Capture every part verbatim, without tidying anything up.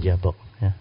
puja book. Yeah.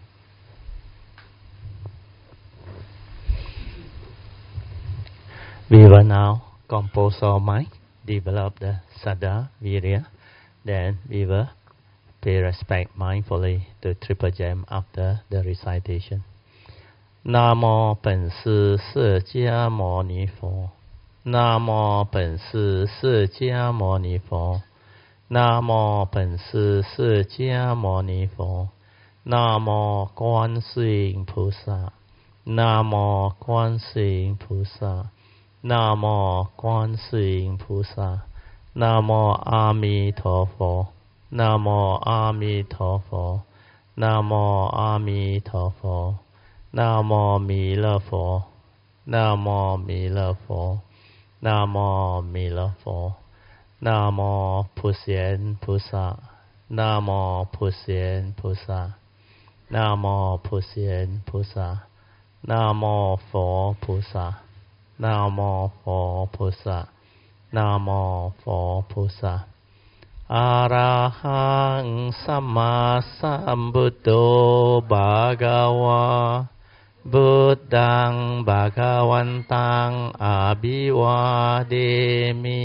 We will now compose our mind, develop the Saddha, Virya, then we will pay respect mindfully to Triple Gem after the recitation. Namo 本师释迦牟尼佛。Namo 本师释迦牟尼佛。Namo 本师释迦牟尼佛。Namo 观世音菩萨。Namo 观世音菩萨。Namo 观世音菩萨。Namo 阿弥陀佛。Namo 阿弥陀佛。Namo 阿弥陀佛。南无弥勒佛，南无弥勒佛，南无弥勒佛，南无普贤菩萨，南无普贤菩萨，南无普贤菩萨，南无佛菩萨，南无佛菩萨，南无佛菩萨。อะระหังสัมมาสัมพุทโธภะคะวะบุตตังภะคะวันตังอะภิวาเทมิ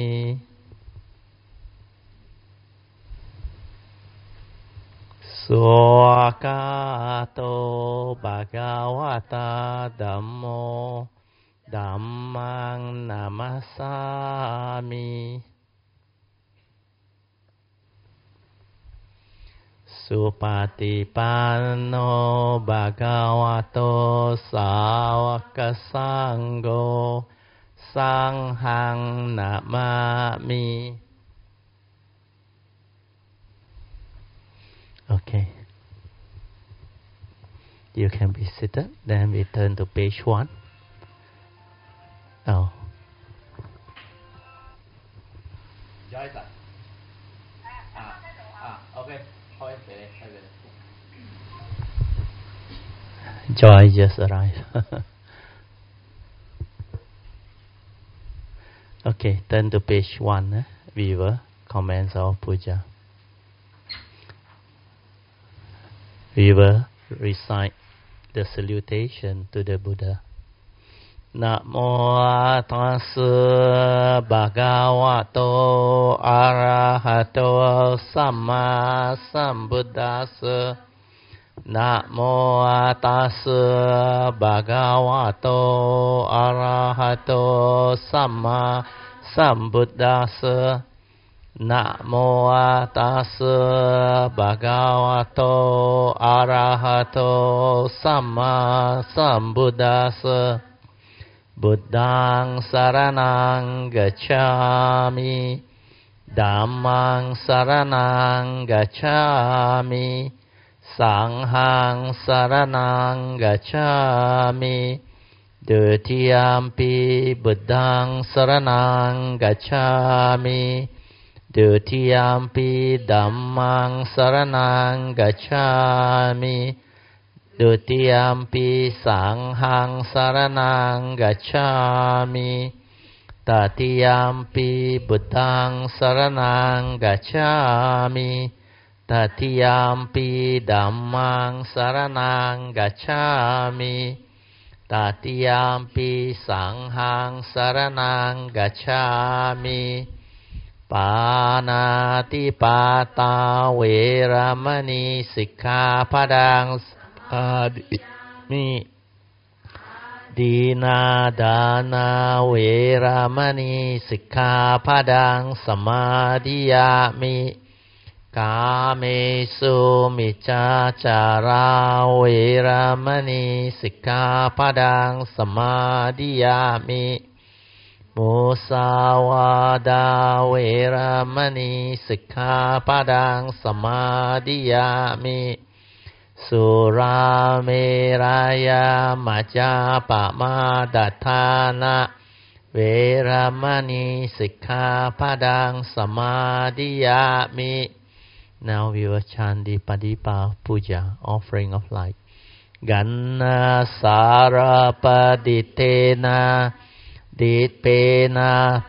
สุขโตภะคะวะตาธัมโมธัมมังนะมัสสามิสุปฏิปันโนภะคะวะโตสาวกสังโฆสังฆังนะมามิ Okay. You can be seated. Then we turn to page one. Oh. Joyce. Ah, ah, okay. Joy just arrived. Okay, turn to page one. Eh? We will commence our puja. We will recite the salutation to the Buddha. Namo tassa bhagavato arahato samma sambuddhassa. Namo tassa bhagavato arahato samma sambuddhassa. Namo tassa bhagavato arahato samma sambuddhassa. Buddhaṃ saraṇaṃ gacchāmi, Dhammaṃ saraṇaṃ gacchāmi, Saṅghaṃ saraṇaṃ gacchāmi, Dutiyampi Buddhaṃ saraṇaṃ gacchāmi, Dutiyampi Dhammaṃ saraṇaṃ gacchāmi, Dutiyampi Saṅghaṃ saraṇaṃ gacchāmi, Tatiyampi Buddhaṃ saraṇaṃ gacchāmi, Tatiyampi Dhammaṃ saraṇaṃ gacchāmi, Tatiyampi Saṅghaṃ saraṇaṃ gacchāmi. Pānāti pātā veramani sikkhapadāṃ Adimi Dīna dāna veramani sikkhapadāṃ samadhiyami Kāmesu miccacara veramani sikkhapadāṃ samadhiyami Musāvādā veramani sikkhapadāṃ samadhiyami Surameraya majjapamadatthāna veramani sikkhapadāṃ samadhiyami. Now we will chant the Padipa Puja, offering of light. Ganna sarapaditena ditpena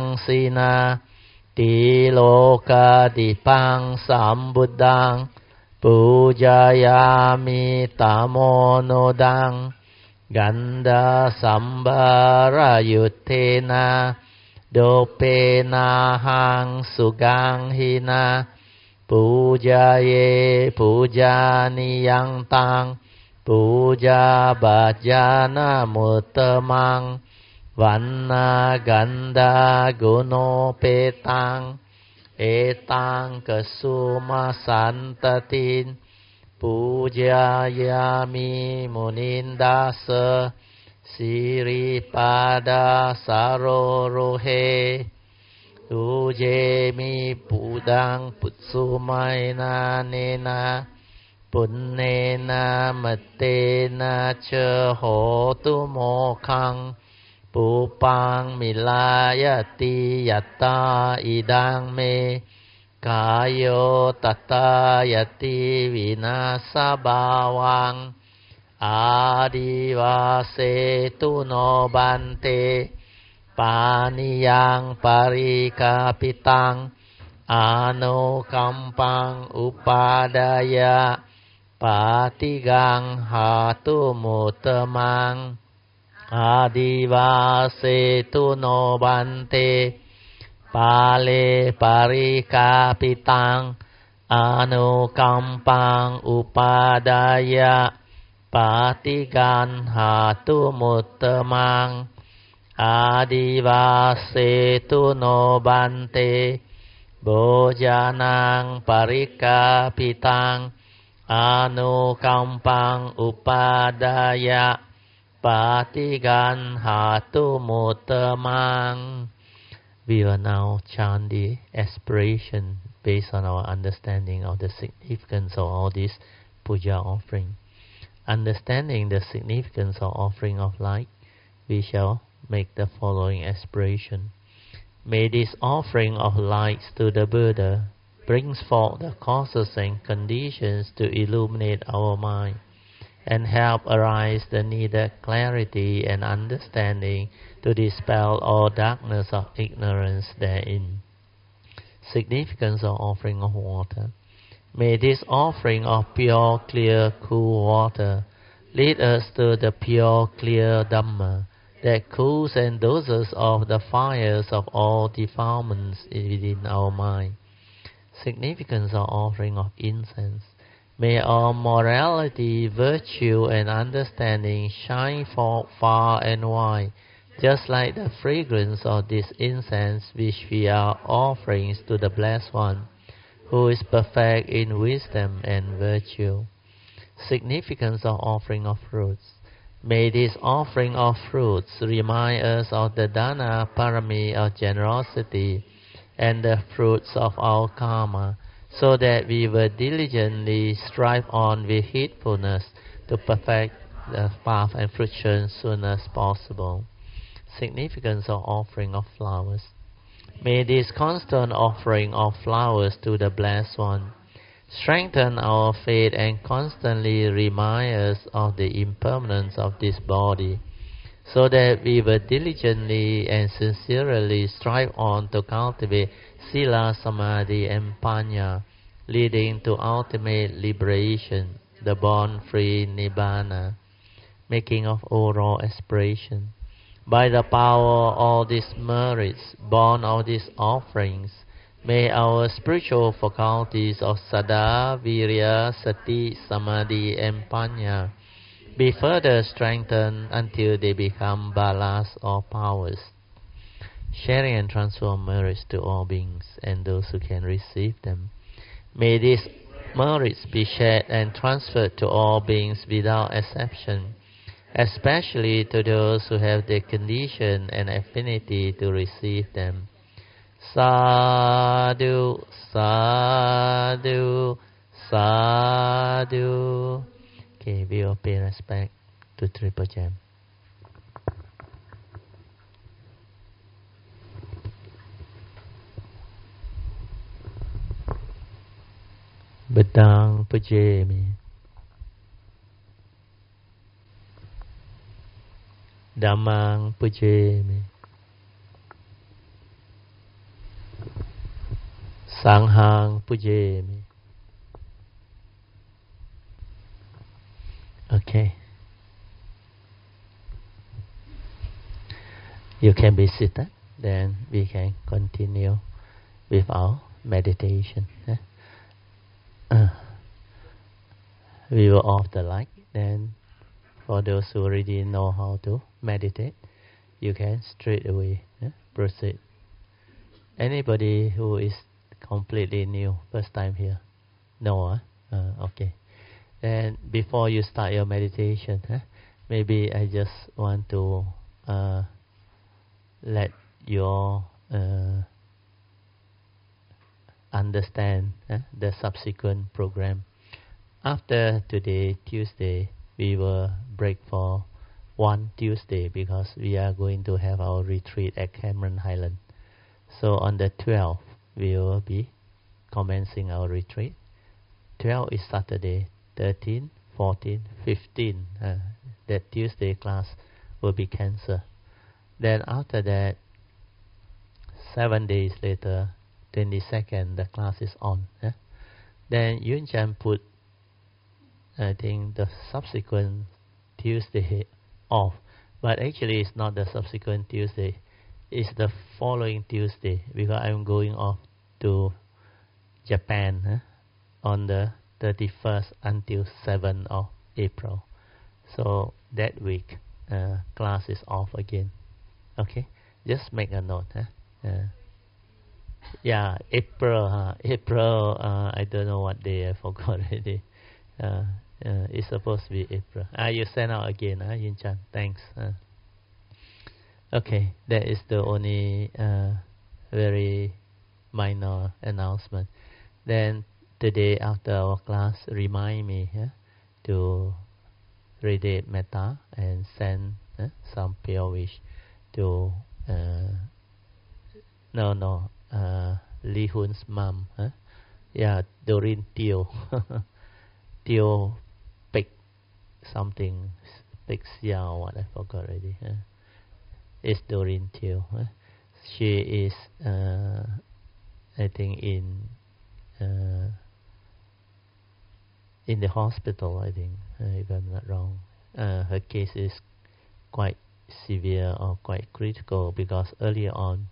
tamadangsina tiloka dipang sambuddhaṃ ปูจายามิตโมโนดังกันดาสัมบารายุทเทนะโดเปนาหังสุกังหินาปูจาเยปูจานิยังตังปูจาบัจจานามุตตมังวันนากันดากุโนเปตังเอตังกสุมาสันตตินปูจายามิมุนินดาสสิริปาดาสารโรเฮตูเจมิปูดังปุสุมัยนาเนนาปุณเนนะมะเตนะเชโหตุโมคังปูปังมิลายติยัตตาอิดังเมกายโยตัตตายติวินาสบาวังอาดิวาเสตุโนบันเตปานิยังปาริกาปิตังอาโนกัมปังอุปาดายะปาติกังหาตุมุตตมังอาดิวาเสตุโนบันเตปาเลปาริกาปิตังอาโนกัมปังอุปาดายะปาติกันหาตุมุตตมังอาดิวาเสตุโนบันเตโบจานังปาริกาปิตังอาโนกัมปังอุปาดายะปาติกันหาตุมุตตมัง We will now chant the aspiration based on our understanding of the significance of all this puja offering. Understanding the significance of offering of light, we shall make the following aspiration. May this offering of lights to the Buddha brings forth the causes and conditions to illuminate our mind and help arise the needed clarity and understanding to dispel all darkness of ignorance therein. Significance of offering of water. May this offering of pure, clear, cool water lead us to the pure, clear Dhamma that cools and doses off the fires of all defilements within our mind. Significance of offering of incense. May our morality, virtue, and understanding shine forth far and wide, just like the fragrance of this incense which we are offering to the Blessed One, who is perfect in wisdom and virtue. Significance of offering of fruits. May this offering of fruits remind us of the Dana Parami of generosity and the fruits of our karma, so that we will diligently strive on with heedfulness to perfect the path and fruition as soon as possible. Significance of offering of flowers. May this constant offering of flowers to the Blessed One strengthen our faith and constantly remind us of the impermanence of this body, so that we will diligently and sincerely strive on to cultivate Sila, Samadhi, and Panya, leading to ultimate liberation, the born-free Nibbana. Making of oral aspiration. By the power of all these merits, born of these offerings, may our spiritual faculties of Saddha, Virya, Sati, Samadhi, and Panya be further strengthened until they become balas or powers. Sharing and transfer merits to all beings and those who can receive them. May these merits be shared and transferred to all beings without exception, especially to those who have the condition and affinity to receive them. Sadhu, sadhu, sadhu. Okay, we will pay respect to Triple Gem. Bedang pujemi, Dhammang pujemi, Sanghang pujemi, Okay. You can be seated, then we can continue with our meditation. eh? Uh, we will off the light, then for those who already know how to meditate, you can straight away eh, proceed. Anybody who is completely new, first time here? No, huh? uh, okay. And before you start your meditation, eh, maybe I just want to uh, let you all uh, understand eh, the subsequent program. After today, Tuesday, we will break for one Tuesday because we are going to have our retreat at Cameron Highland. So on the twelfth, we will be commencing our retreat. twelve is Saturday, thirteen, fourteen, fifteen. Uh, that Tuesday class will be cancelled. Then after that, seven days later, twenty-second, the class is on. Eh? Then Yun Chan put, I think, the subsequent Tuesday off. But actually, it's not the subsequent Tuesday. It's the following Tuesday because I'm going off to Japan eh? on the thirty-first until seventh of April. So that week, uh, class is off again. Okay? Just make a note. Eh? Uh, yeah, April. Huh? April, uh, I don't know what day, I forgot already. Uh, uh, it's supposed to be April. Ah, you send out again, huh, Yin Chan? Thanks. Uh, okay, that is the only uh, very minor announcement. Then today after our class, remind me yeah, to radiate metta and send uh, some pure wish to uh, no no uh, Li Hun's mom. Huh? Yeah, Doreen Teo. Teo Pek something Pek Xiao, what I forgot already. Huh? It's Doreen Teo. Huh? She is uh, I think in uh, in the hospital, I think, uh, if I'm not wrong. Uh, her case is quite severe or quite critical because earlier on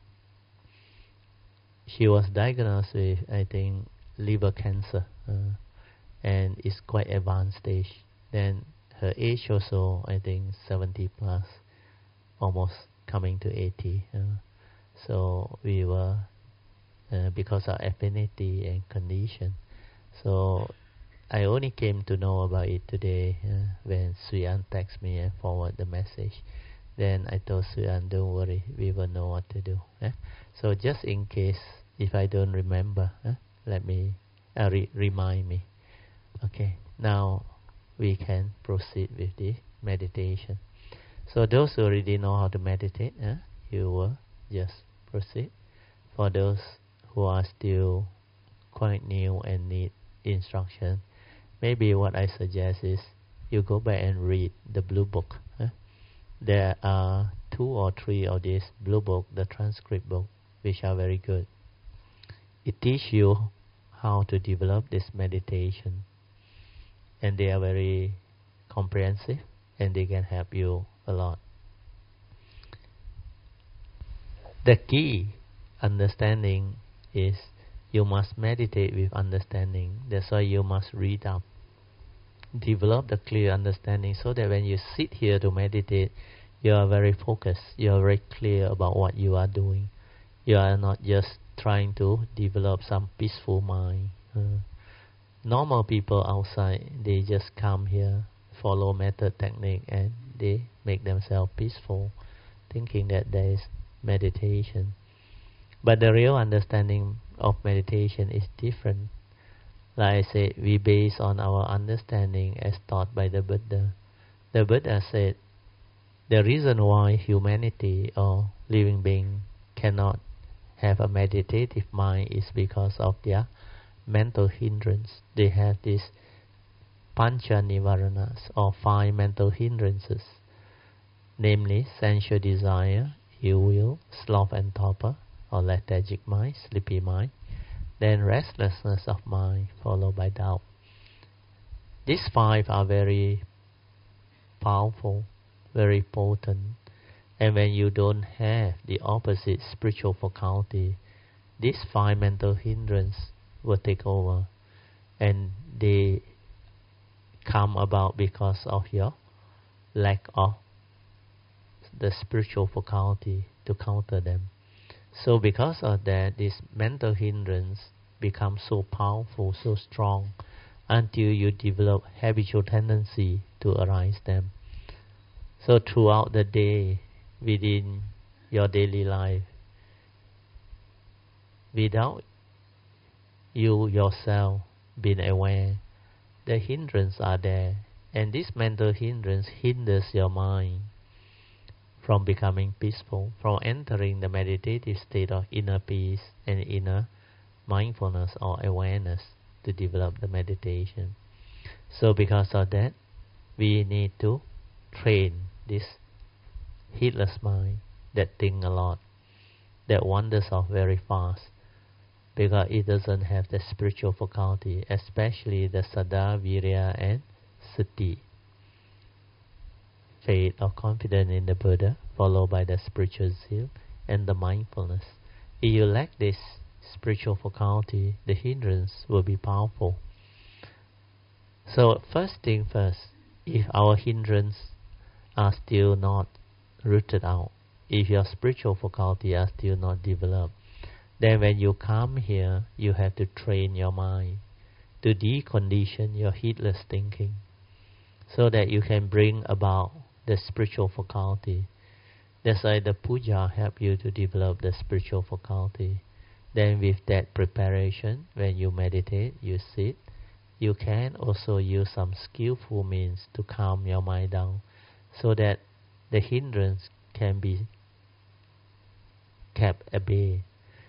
she was diagnosed with, I think, liver cancer, uh, and it's quite advanced stage. Then her age also, I think, seventy plus, almost coming to eighty. Uh, so we were, uh, because of affinity and condition. So I only came to know about it today uh, when Suyan texted me and forwarded the message. Then I told Suyan, don't worry, we will know what to do. Eh? So just in case, if I don't remember, eh, let me uh, re- remind me. Okay, now we can proceed with the meditation. So those who already know how to meditate, eh, you will just proceed. For those who are still quite new and need instruction, maybe what I suggest is you go back and read the blue book. Eh? There are two or three of these blue book, the transcript book, which are very good. It teaches you how to develop this meditation, and they are very comprehensive, and they can help you a lot. The key understanding is you must meditate with understanding. That's why you must read up. Develop the clear understanding so that when you sit here to meditate, you are very focused. You are very clear about what you are doing. You are not just trying to develop some peaceful mind. Uh, normal people outside, they just come here, follow method technique, and they make themselves peaceful, thinking that there is meditation. But the real understanding of meditation is different. Like I said, we base on our understanding as taught by the Buddha. The Buddha said, the reason why humanity or living being cannot have a meditative mind is because of their mental hindrance. They have these pancha nivaranas, or five mental hindrances, namely sensual desire, ill will, sloth and torpor, or lethargic mind, sleepy mind, then restlessness of mind, followed by doubt. These five are very powerful, very potent. And when you don't have the opposite spiritual faculty, these five mental hindrances will take over, and they come about because of your lack of the spiritual faculty to counter them. So because of that, this mental hindrance becomes so powerful, so strong, until you develop habitual tendency to arise them. So throughout the day, within your daily life, without you yourself being aware, the hindrances are there, and this mental hindrance hinders your mind from becoming peaceful, from entering the meditative state of inner peace and inner mindfulness or awareness to develop the meditation. So because of that, we need to train this heedless mind that thinks a lot, that wanders off very fast, because it doesn't have the spiritual faculty, especially the Saddha, Virya and Sati. Faith or confidence in the Buddha, followed by the spiritual zeal and the mindfulness. If you lack this spiritual faculty, the hindrance will be powerful. So first thing first, if our hindrance are still not rooted out, if your spiritual faculty are still not developed, then when you come here, you have to train your mind to decondition your heedless thinking, so that you can bring about the spiritual faculty. That's why the puja help you to develop the spiritual faculty. Then with that preparation, when you meditate, you sit, you can also use some skillful means to calm your mind down, so that the hindrance can be kept at bay.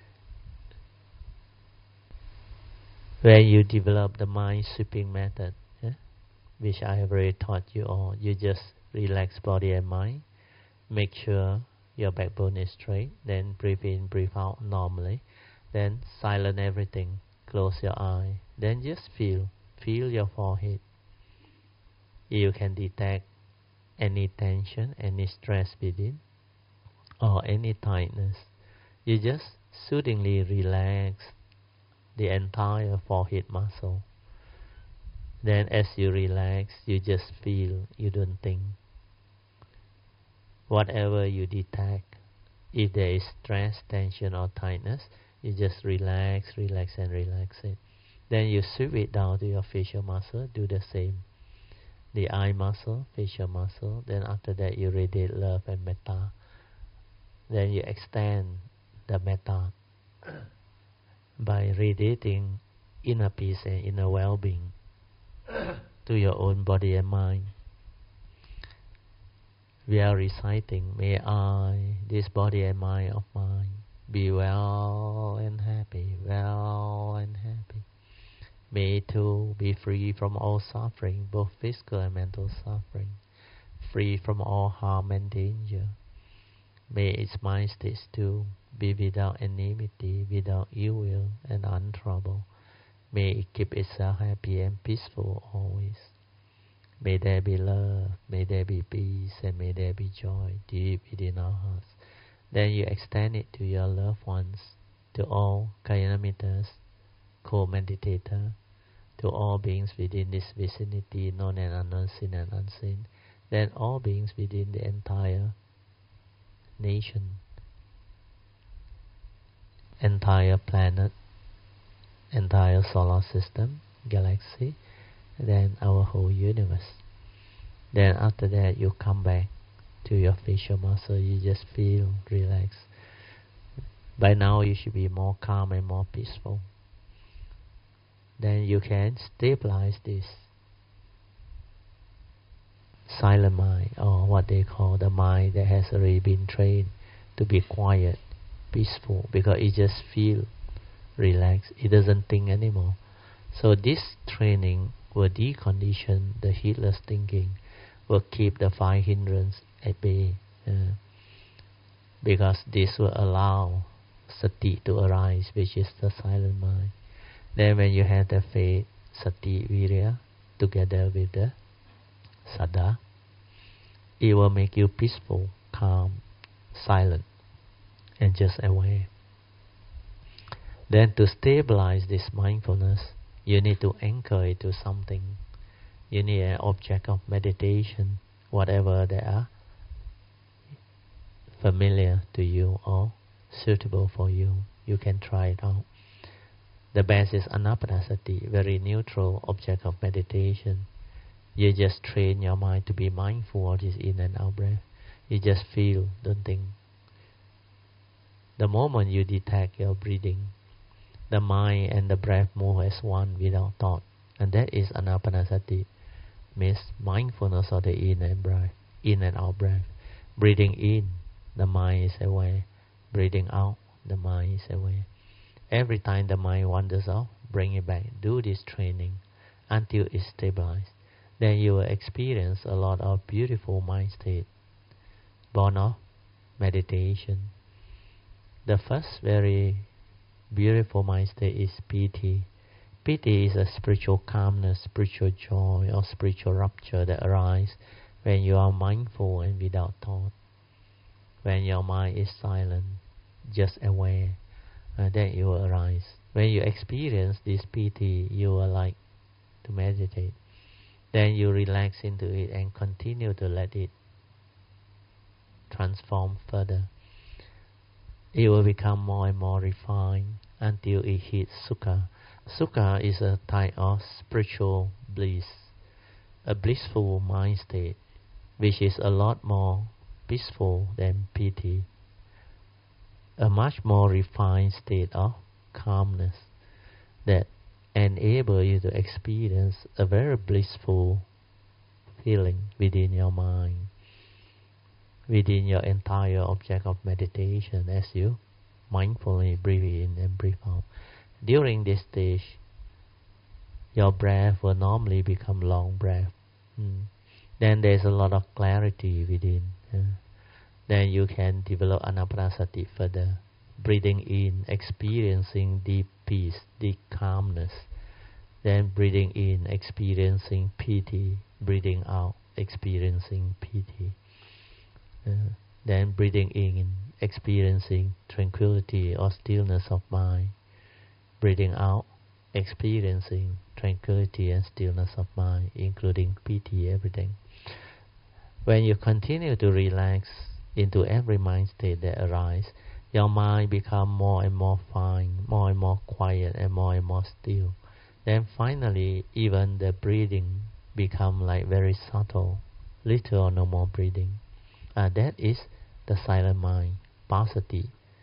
When you develop the mind sweeping method, yeah, which I have already taught you all, you just relax body and mind, make sure your backbone is straight, then breathe in, breathe out normally, then silence everything, close your eye, then just feel, feel your forehead. You can detect any tension, any stress within, or any tightness. You just soothingly relax the entire forehead muscle. Then as you relax, you just feel, you don't think. Whatever you detect, if there is stress, tension or tightness, you just relax, relax and relax it. Then you sweep it down to your facial muscle, do the same. The eye muscle, facial muscle, then after that you radiate love and metta. Then you extend the metta by radiating inner peace and inner well-being to your own body and mind. We are reciting, may I, this body and mind of mine, be well and happy, well and happy. May it too be free from all suffering, both physical and mental suffering, free from all harm and danger. May its mind states too be without enmity, without ill will and untroubled. May it keep itself happy and peaceful always. May there be love, may there be peace, and may there be joy deep within our hearts. Then you extend it to your loved ones, to all Kalyanamittas, co-meditator, to all beings within this vicinity, known and unknown, seen and unseen. Then all beings within the entire nation, entire planet, entire solar system, galaxy, then our whole universe. Then after that you come back to your facial muscle, you just feel relaxed. By now you should be more calm and more peaceful. Then you can stabilize this silent mind, or what they call the mind that has already been trained to be quiet, peaceful, because it just feels relaxed, it doesn't think anymore. So this training will decondition the heedless thinking, will keep the five hindrances at bay, uh, because this will allow sati to arise, which is the silent mind. Then when you have the faith, sati, virya, together with the saddha, it will make you peaceful, calm, silent, and just aware. Then to stabilize this mindfulness, you need to anchor it to something. You need an object of meditation, whatever they are, familiar to you or suitable for you. You can try it out. The best is anapanasati, very neutral object of meditation. You just train your mind to be mindful of this in and out breath. You just feel, don't think. The moment you detect your breathing, the mind and the breath move as one without thought. And that is anapanasati, means mindfulness of the in and breath, in and out breath. Breathing in, the mind is aware. Breathing out, the mind is aware. Every time the mind wanders off, bring it back. Do this training until it's stabilized. Then you will experience a lot of beautiful mind state, born of meditation. The first very beautiful mind state is piti. Piti is a spiritual calmness, spiritual joy, or spiritual rapture that arises when you are mindful and without thought. When your mind is silent, just aware, and then it will arise. When you experience this piti, you will like to meditate. Then you relax into it and continue to let it transform further. It will become more and more refined until it hits sukha. Sukha is a type of spiritual bliss, a blissful mind state, which is a lot more peaceful than piti, a much more refined state of calmness that enable you to experience a very blissful feeling within your mind, within your entire object of meditation as you mindfully breathe in and breathe out. During this stage, your breath will normally become long breath. Mm. Then there's a lot of clarity within. Uh, then you can develop anapanasati further, breathing in, experiencing deep peace, deep calmness. Then breathing in, experiencing piti, breathing out, experiencing piti. Uh, then breathing in, experiencing tranquility or stillness of mind. Breathing out, experiencing tranquility and stillness of mind, including piti, everything. When you continue to relax into every mind state that arises, your mind becomes more and more fine, more and more quiet, and more and more still. Then finally, even the breathing becomes like very subtle, little or no more breathing. Uh, that is the silent mind, passaddhi,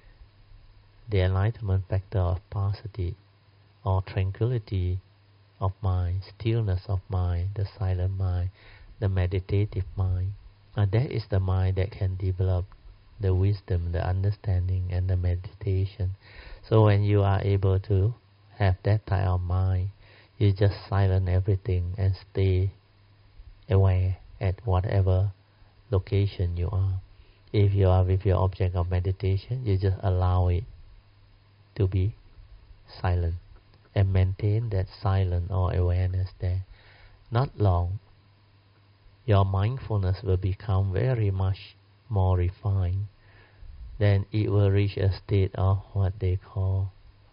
the enlightenment factor of passaddhi, or tranquility of mind, stillness of mind, the silent mind, the meditative mind. And that is the mind that can develop the wisdom, the understanding, and the meditation. So when you are able to have that type of mind, you just silence everything and stay aware at whatever location you are. If you are with your object of meditation, you just allow it to be silent and maintain that silence or awareness there. Not long, your mindfulness will become very much more refined. Then it will reach a state of what they call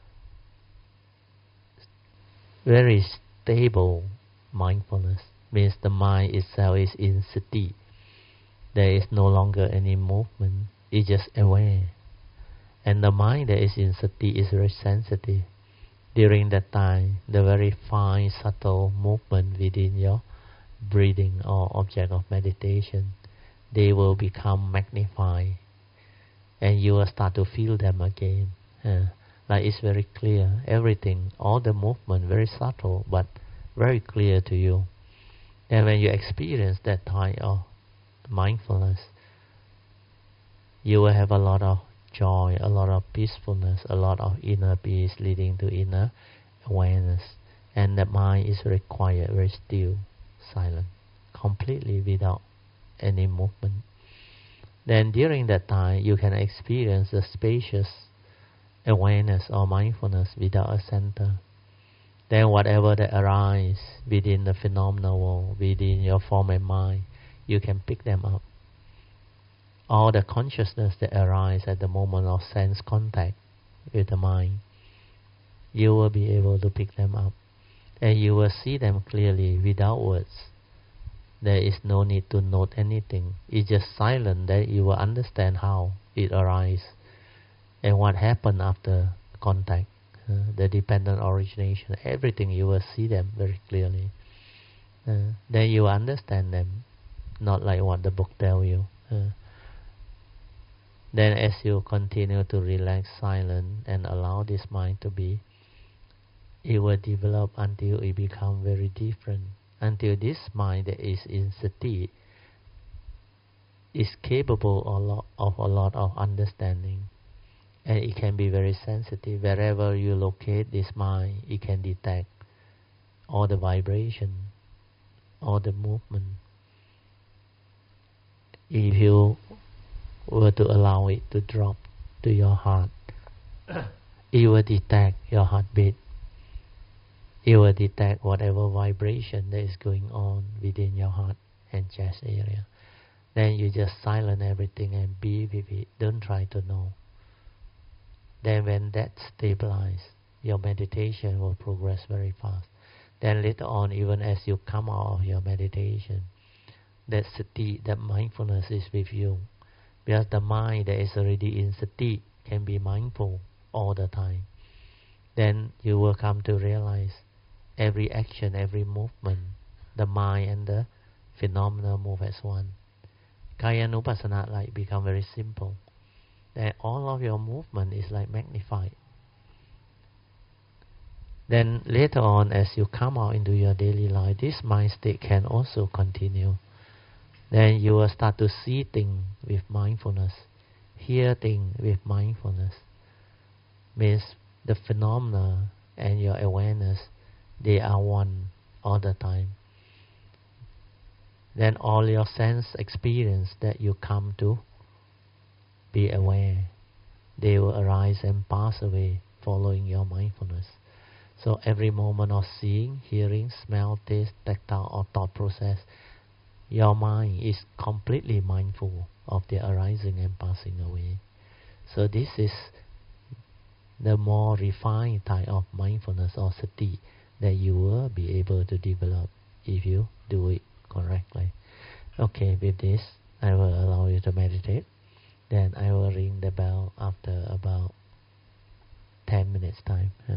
very stable mindfulness. Means the mind itself is in sati. There is no longer any movement. It's just aware. And the mind that is in sati is very sensitive. During that time, the very fine, subtle movement within your breathing or object of meditation, they will become magnified. And you will start to feel them again. Uh, like it's very clear. Everything, all the movement, very subtle, but very clear to you. And when you experience that type of mindfulness, you will have a lot of joy, a lot of peacefulness, a lot of inner peace leading to inner awareness. And the mind is very quiet, very still, silent, completely without any movement. Then during that time, you can experience the spacious awareness or mindfulness without a center. Then whatever that arises within the phenomenal world, within your form and mind, you can pick them up all the consciousness that arise at the moment of sense contact with the mind, you will be able to pick them up. And you will see them clearly without words. There is no need to note anything. It's just silent that you will understand how it arises and what happened after contact, uh, the dependent origination, everything. You will see them very clearly. Uh, then you understand them, not like what the book tells you. Uh, then as you continue to relax, silent, and allow this mind to be, it will develop until it becomes very different. Until this mind that is in sati is capable of a lot of, a lot of understanding. And it can be very sensitive. Wherever you locate this mind, it can detect all the vibration, all the movement. If you were to allow it to drop to your heart, it will detect your heartbeat. It will detect whatever vibration that is going on within your heart and chest area. Then you just silence everything and be with it. Don't try to know. Then when that stabilizes, your meditation will progress very fast. Then later on, even as you come out of your meditation, that sati, that mindfulness is with you. Because the mind that is already in sati can be mindful all the time. Then you will come to realize every action, every movement, the mind and the phenomena move as one. Kayanupassana like become very simple. Then all of your movement is like magnified. Then later on, as you come out into your daily life, this mind state can also continue. Then you will start to see things with mindfulness, hear things with mindfulness. Means the phenomena and your awareness, they are one all the time. Then all your sense experience that you come to be aware, they will arise and pass away following your mindfulness. So every moment of seeing, hearing, smell, taste, tactile or thought process, your mind is completely mindful of their arising and passing away. So this is the more refined type of mindfulness or sati that you will be able to develop if you do it correctly. Okay, with this, I will allow you to meditate. Then I will ring the bell after about ten minutes time. Yeah.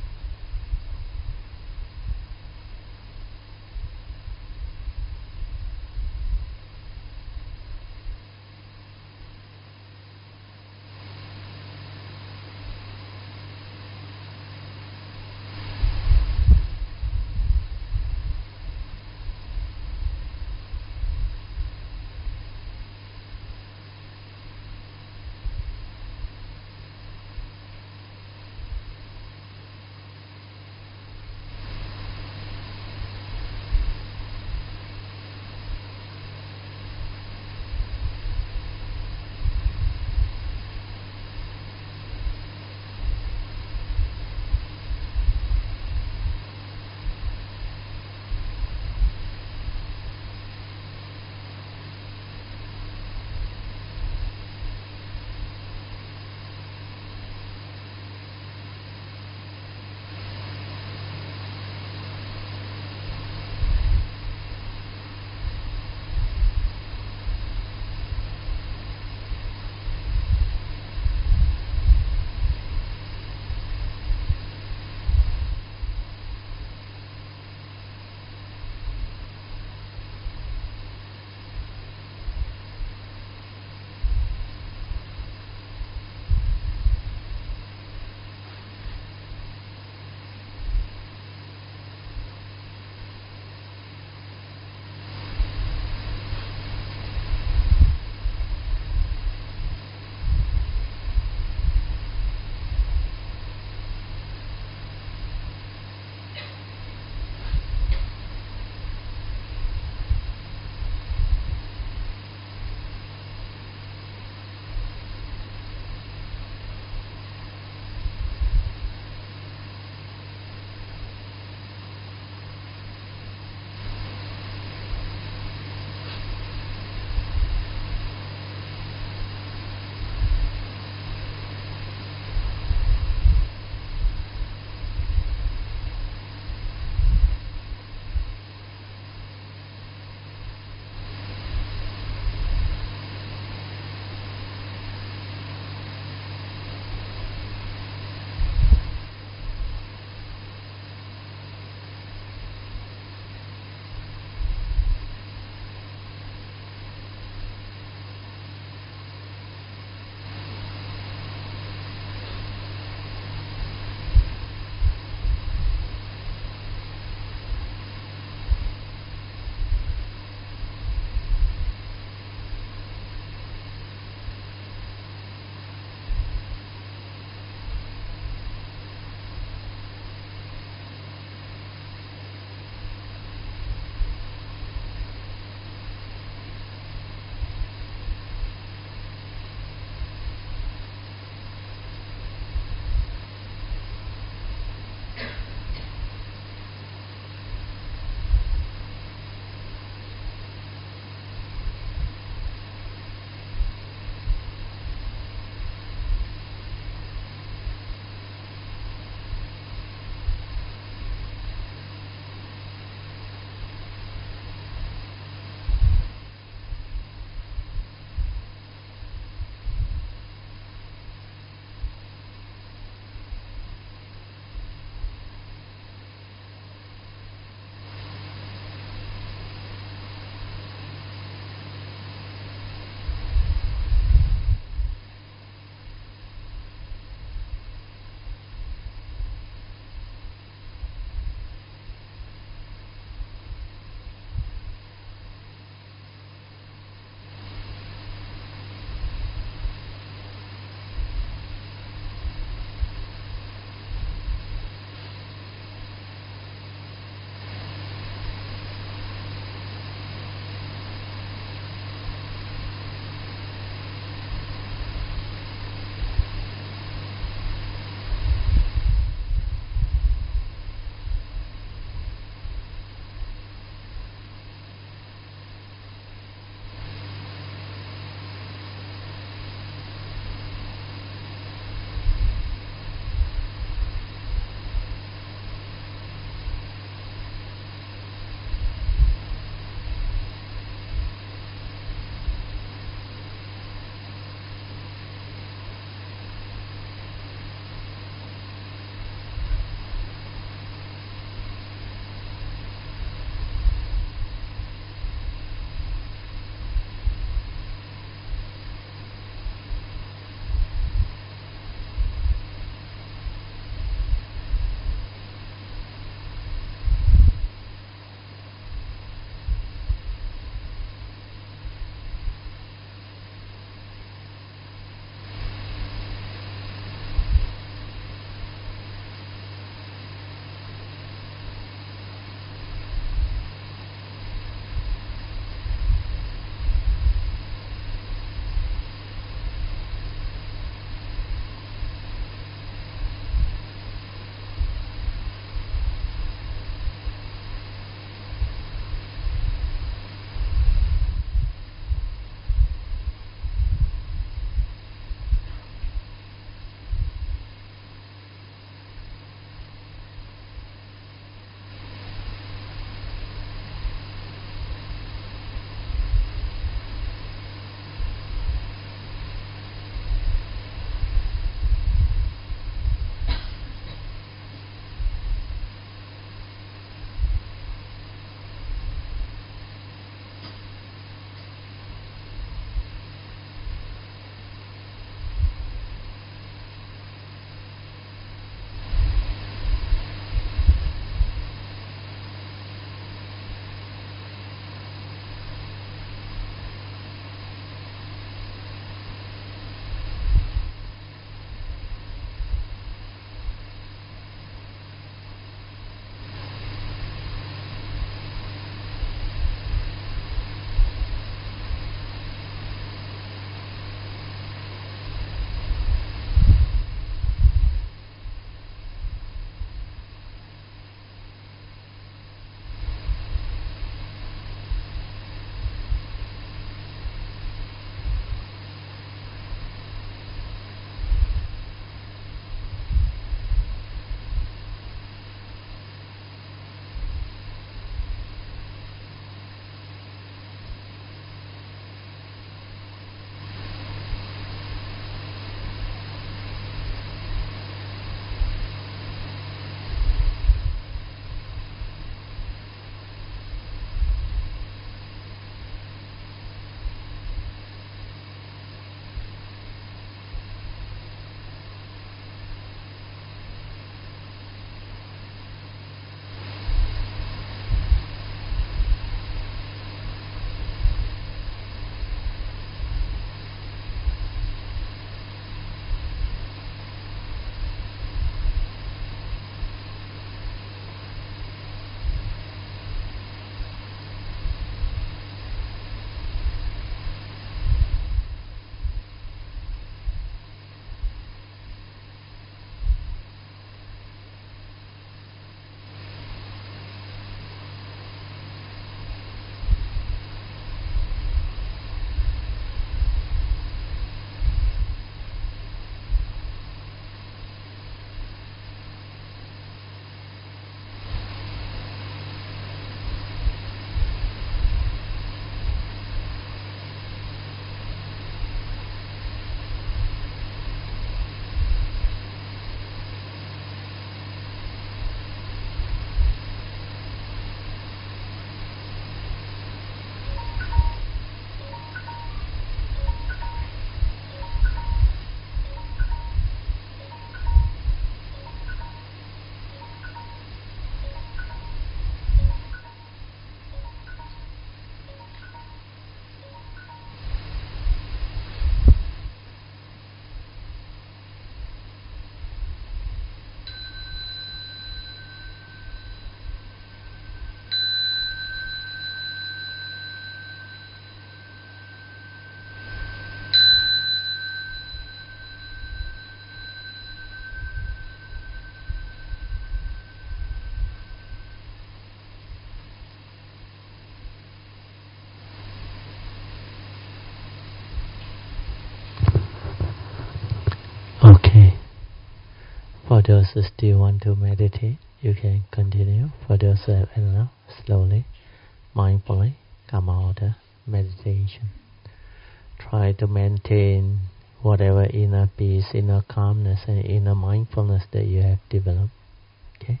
those who still want to meditate, you can continue. For those who have enough, slowly, mindfully come out of meditation. Try to maintain whatever inner peace, inner calmness, and inner mindfulness that you have developed. Okay?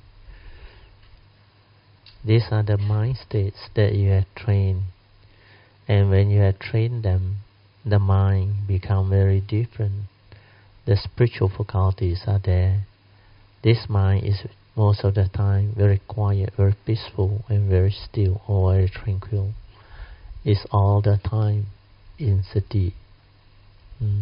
These are the mind states that you have trained. And when you have trained them, the mind becomes very different. The spiritual faculties are there. This mind is most of the time very quiet, very peaceful, and very still, or very tranquil. It's all the time in sati. Mm.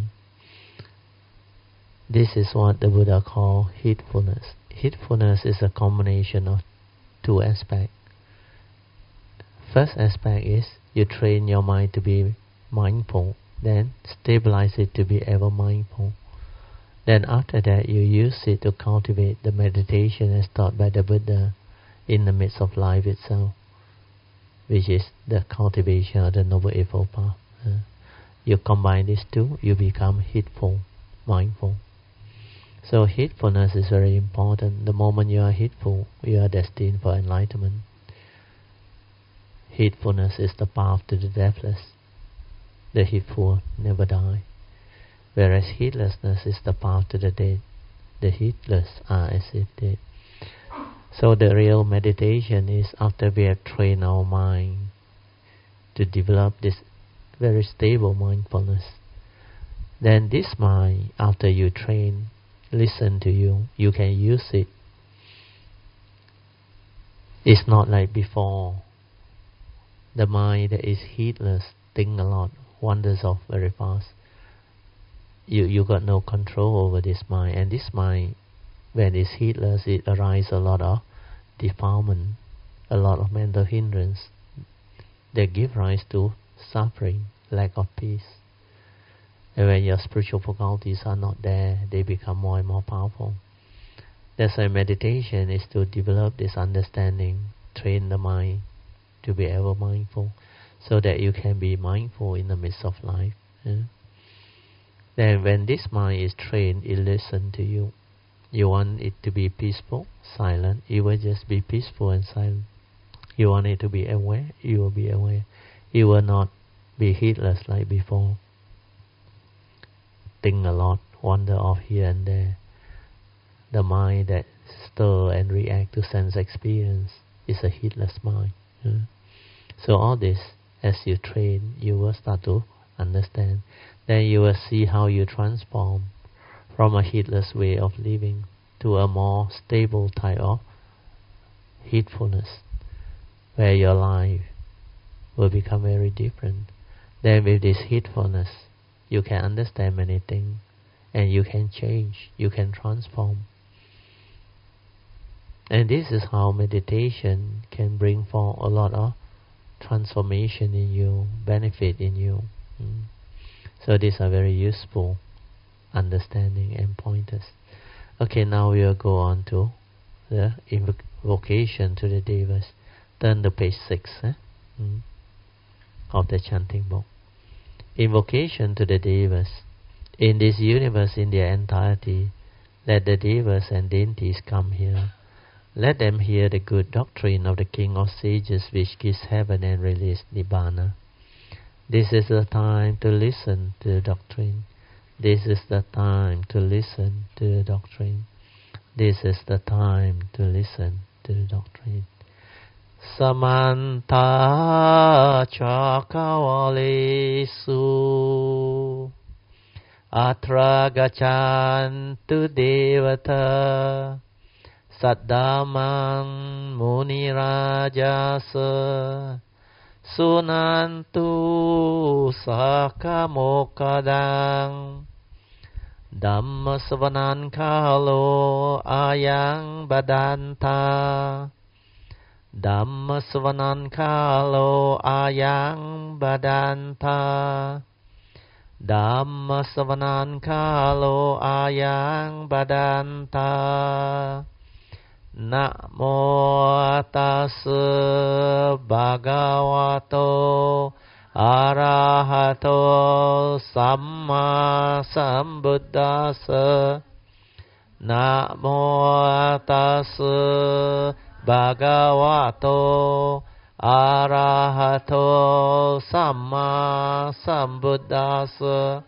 This is what the Buddha called heedfulness. Heedfulness is a combination of two aspects. First aspect is you train your mind to be mindful, then stabilize it to be ever mindful. Then after that you use it to cultivate the meditation as taught by the Buddha in the midst of life itself, which is the cultivation of the Noble Eightfold Path. Uh, you combine these two, you become heedful, mindful. So heedfulness is very important. The moment you are heedful, you are destined for enlightenment. Heedfulness is the path to the deathless. The heedful never die. Whereas heedlessness is the path to the dead. The heedless are as if dead. So the real meditation is after we have trained our mind to develop this very stable mindfulness. Then this mind, after you train, listen to you, you can use it. It's not like before. The mind that is heedless think a lot, wanders off very fast. You you got no control over this mind, and this mind, when it's heedless, it arises a lot of defilement, a lot of mental hindrance that give rise to suffering, lack of peace. And when your spiritual faculties are not there, they become more and more powerful. That's why meditation is to develop this understanding, train the mind to be ever mindful, so that you can be mindful in the midst of life. Yeah? Then when this mind is trained, it listens to you. You want it to be peaceful, silent, it will just be peaceful and silent. You want it to be aware, you will be aware. It will not be heedless like before. Think a lot, wander off here and there. The mind that stir and react to sense experience is a heedless mind. Yeah? So all this, as you train, you will start to understand. Then you will see how you transform from a heedless way of living to a more stable type of heedfulness, where your life will become very different. Then with this heedfulness, you can understand many things, and you can change, you can transform. And this is how meditation can bring forth a lot of transformation in you, benefit in you. Mm. So these are very useful understanding and pointers. Okay, now we will go on to the invocation to the Devas. Turn to page six eh? mm. of the chanting book. Invocation to the Devas. In this universe in their entirety, let the Devas and deities come here. Let them hear the good doctrine of the King of Sages, which gives heaven and release Nibbana. This is the time to listen to the doctrine. This is the time to listen to the doctrine. This is the time to listen to the doctrine. Samanta Chakavalesu Atra Gachantu Devata Saddamang Munirajasa Sunantu Sakamokadang Dhamma Savanan Kalo Ayang Badanta Dhamma Savanan Kalo Ayang Badanta Dhamma Savanan Kalo Ayang Badanta Namo tassa bhagavato arahato samma sambuddhassa. Namo tassa bhagavato arahato samma sambuddhassa.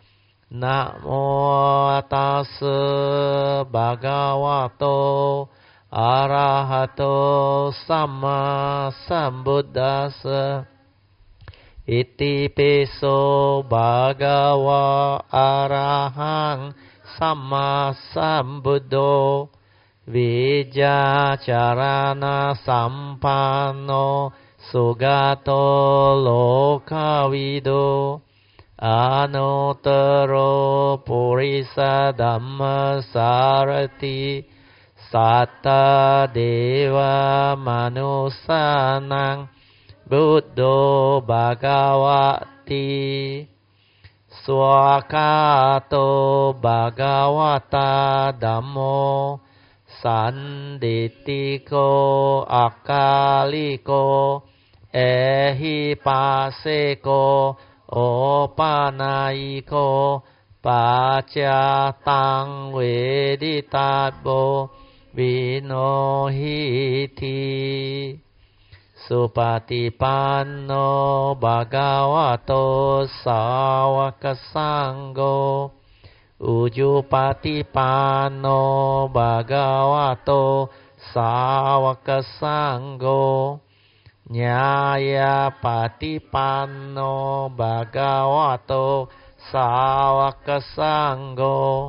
Namo tassa bhagavato arahato samma sambuddhassa. Iti piso bhagava arahang samma sambuddho vijacharana sampanno sugato lokavido anuttaro purisa dhamma sarati satta deva manusanang buddho bhagavati swakato bhagavata dhammo sanditiko akaliko ehi paseko opanaiko pacatang veditabo vinohiti. Supatipanno bhagavato sāvaka sangho Ujupatipanno bhagavato sāvaka sangho Nyaya patipanno bhagavato sāvaka sangho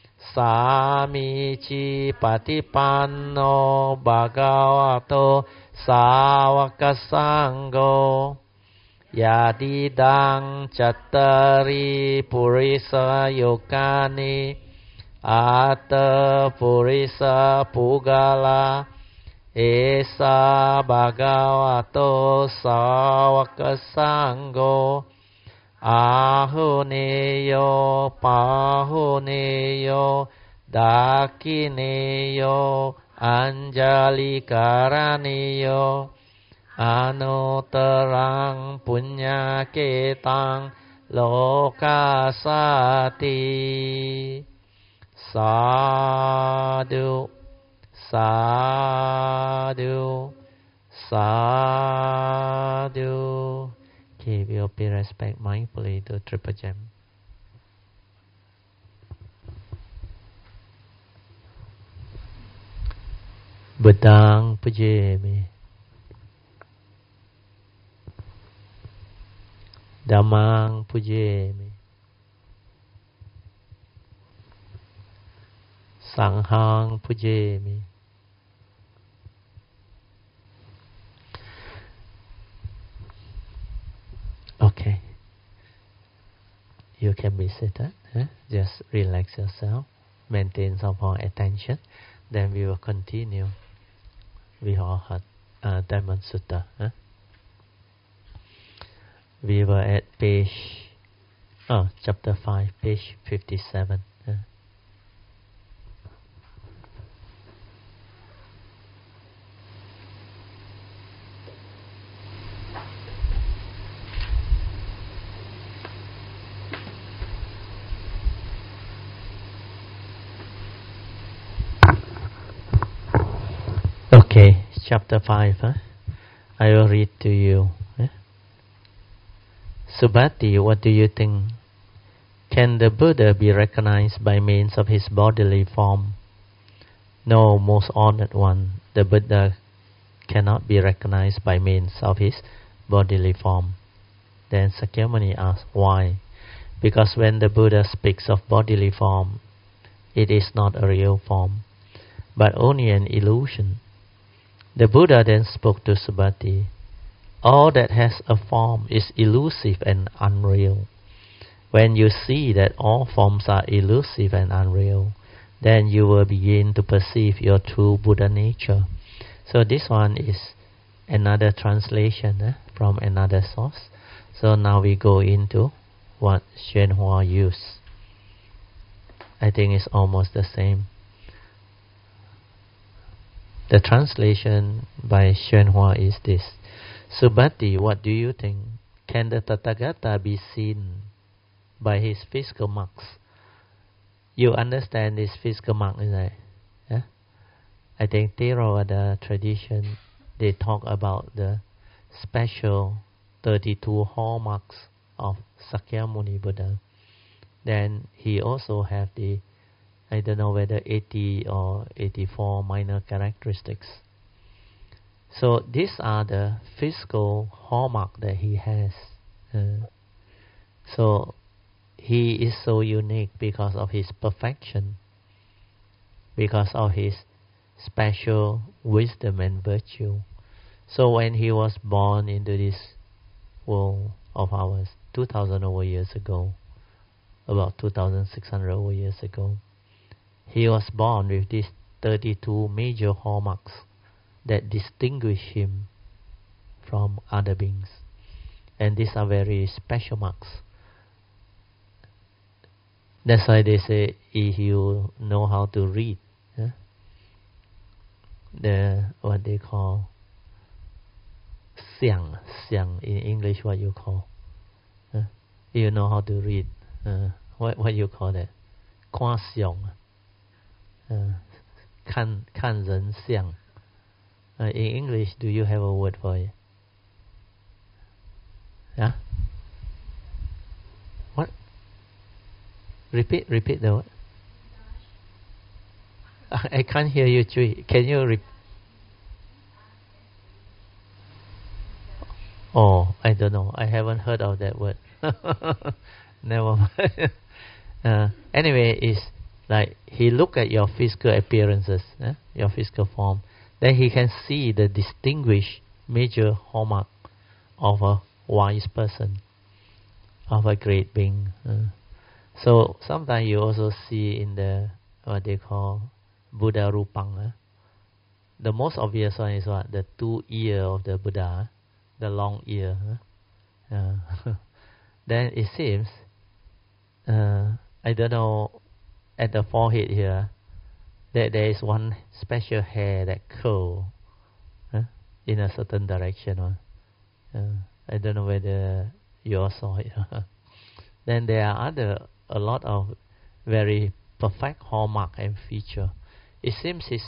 Samici patipanno bhagavato sāvaka sangho Yadidang cattari purisa yokani Atta purisa pugala Esa bhagavato sāvaka sangho Ahuneyo pahuneyo dakineyo Anjali karaniyo anutarang punya ketang lokasati. Sadhu, sadhu, sadhu. Okay, we'll pay respect mindfully to Triple Gem. Buddhang pujemi, Dhammang pujemi, Sanghang pujemi. Okay, you can be seated. Huh? Just relax yourself, maintain some more attention. Then we will continue. We all had uh, Diamond Sutta. Huh? We were at page, oh, chapter five, page fifty-seven. Huh? Okay, chapter five. Huh? I will read to you. Huh? Subhati, what do you think? Can the Buddha be recognized by means of his bodily form? No, most honored one. The Buddha cannot be recognized by means of his bodily form. Then Sakyamuni asked, why? Because when the Buddha speaks of bodily form, it is not a real form, but only an illusion. The Buddha then spoke to Subhati, all that has a form is elusive and unreal. When you see that all forms are elusive and unreal, then you will begin to perceive your true Buddha nature. So this one is another translation eh, from another source. So now we go into what Xuan Hua used. I think it's almost the same. The translation by Xuan Hua is this. Subhati, what do you think? Can the Tathagata be seen by his physical marks? You understand this physical mark, is it? Yeah? I think Theravada tradition, they talk about the special thirty-two hallmarks of Sakyamuni Buddha. Then he also have the, I don't know whether eighty or eighty-four minor characteristics. So these are the physical hallmark that he has. Uh, so he is so unique because of his perfection, because of his special wisdom and virtue. So when he was born into this world of ours, two thousand over years ago, about two thousand six hundred over years ago, he was born with these thirty-two major hallmarks that distinguish him from other beings. And these are very special marks. That's why they say, if you know how to read, yeah, the what they call xiang, xiang in English, what you call, huh? You know how to read, uh, what what you call that? 看相, uh, 看看人相. Uh, in English, do you have a word for it? Yeah? What? Repeat, repeat the word. I can't hear you, Chui. Can you repeat? Oh, I don't know. I haven't heard of that word. Never mind. uh, anyway, it's like he look at your physical appearances, eh? Your physical form. Then he can see the distinguished major hallmark of a wise person, of a great being. Uh, so sometimes you also see in the what they call Buddha Rupang. Uh, the most obvious one is what? The two ear of the Buddha, the long ear. Uh, uh, then it seems, uh, I don't know, at the forehead here, that there is one special hair that curl uh, in a certain direction. Uh, I don't know whether you all saw it. Then there are other, a lot of very perfect hallmark and feature. It seems his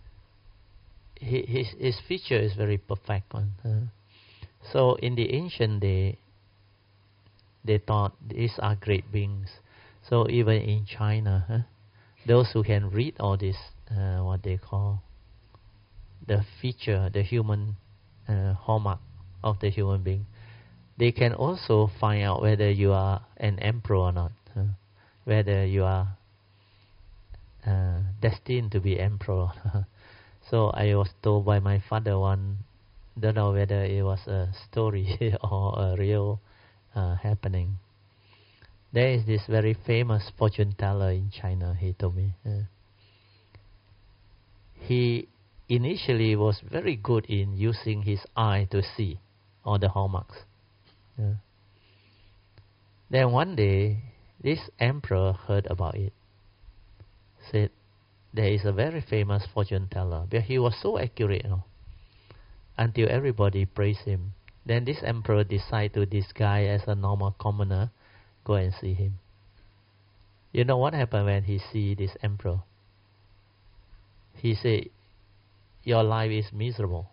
his his feature is very perfect one. Uh, so in the ancient day, they thought these are great beings. So even in China, huh, those who can read all this, uh, what they call the feature, the human uh, hallmark of the human being, they can also find out whether you are an emperor or not, huh? Whether you are uh, destined to be emperor. So I was told by my father one, don't know whether it was a story or a real uh, happening. There is this very famous fortune teller in China, he told me. Uh, he initially was very good in using his eye to see all the hallmarks. Uh, then one day, this emperor heard about it. Said, there is a very famous fortune teller. But he was so accurate, you know, until everybody praised him. Then this emperor decided to disguise as a normal commoner, go and see him. You know what happened when he see this emperor? He said, your life is miserable.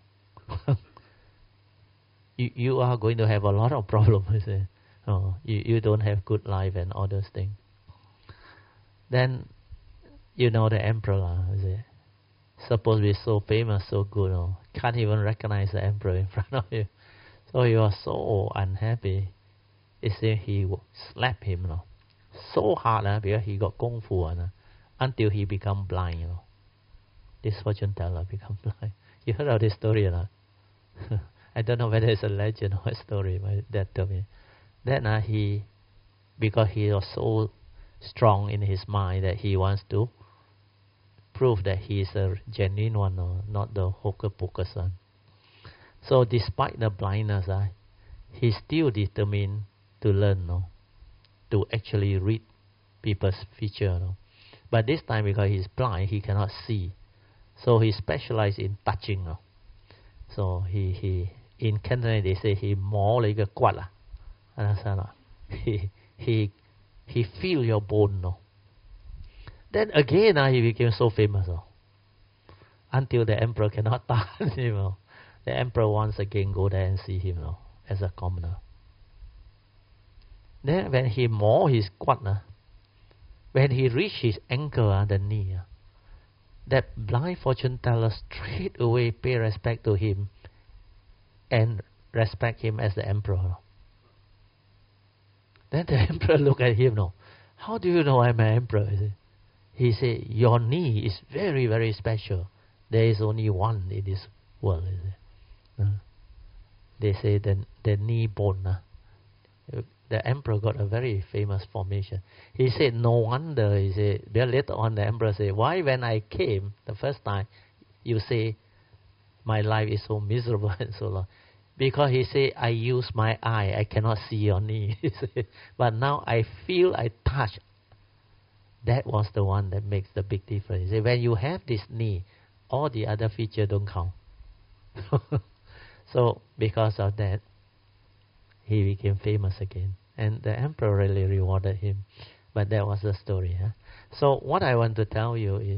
you you are going to have a lot of problems. He said, oh, you, you don't have good life and all those things. Then, you know the emperor, he said, supposed to be so famous, so good, oh, can't even recognize the emperor in front of you. So he was so unhappy. It said he slapped him, you know, so hard uh, because he got kung fu uh, until he become blind. You know, this fortune teller become blind. You heard of this story or not? I don't know whether it's a legend or a story. My dad told me. Then uh, he, because he was so strong in his mind that he wants to prove that he is a genuine one, or not the hocus pocus one. So despite the blindness, uh, he still determined to learn, no, to actually read people's feature. No. But this time, because he's blind, he cannot see. So he specialized in touching. No. So he, he in Cantonese they say he 摸你嘅骨啊, understand? He he he feel your bone. No. Then again, uh, he became so famous. Oh, until the emperor cannot tahan him. Oh. The emperor once again go there and see him oh, as a commoner. Then when he mauled his quad, uh, when he reached his ankle, uh, the knee, uh, that blind fortune teller straight away pay respect to him and respect him as the emperor. Then the emperor look at him, no, how do you know I'm an emperor? He said, your knee is very, very special. There is only one in this world. Uh, they say the, the knee bone. Uh, the emperor got a very famous formation. He said, no wonder. He said, then later on the emperor said, why when I came the first time, you say my life is so miserable and so long? Because he said, I use my eye, I cannot see your knee. But now I feel, I touch. That was the one that makes the big difference. He said, when you have this knee, all the other features don't count. So because of that, he became famous again. And the emperor really rewarded him. But that was the story. Huh? So what I want to tell you is,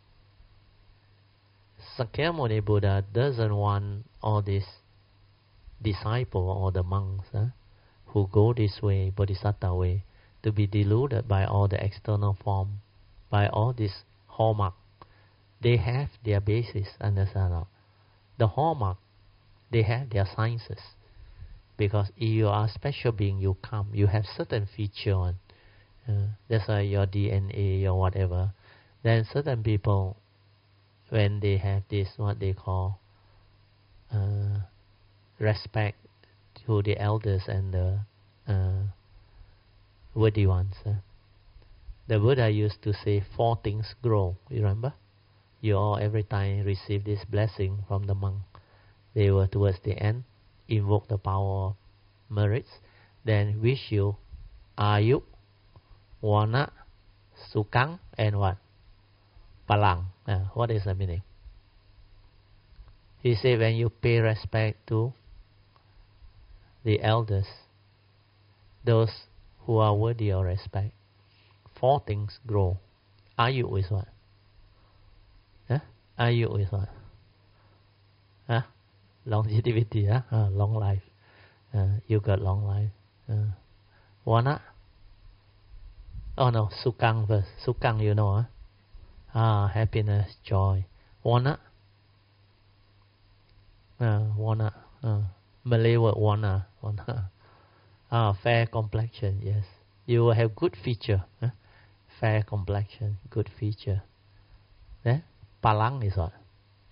Sakyamuni Buddha doesn't want all these disciples or the monks huh, who go this way, Bodhisattva way, to be deluded by all the external form, by all this hallmark. They have their basis, understand? The hallmark, they have their sciences. Because if you are a special being, you come, you have certain feature on. Uh, that's why your D N A or whatever. Then certain people, when they have this, what they call uh, respect to the elders and the uh, worthy ones. Uh. The Buddha used to say four things grow. You remember? You all every time receive this blessing from the monk. They were towards the end invoke the power of merits. Then wish you ayu, wana, sukang, and what? Palang. Uh, what is the meaning? He said when you pay respect to the elders, those who are worthy of respect, four things grow. Ayu is what? Huh? Ayu is what? Huh? Longevity, huh? Uh, long life. Uh, you got long life. Uh, wana? Oh no, sukang first. Sukang, you know, huh? Ah, happiness, joy. Wana? Uh, wana. Uh, Malay word wana. Wana. Ah, fair complexion, yes. You will have good feature. Huh? Fair complexion, good feature. Then, palang is what?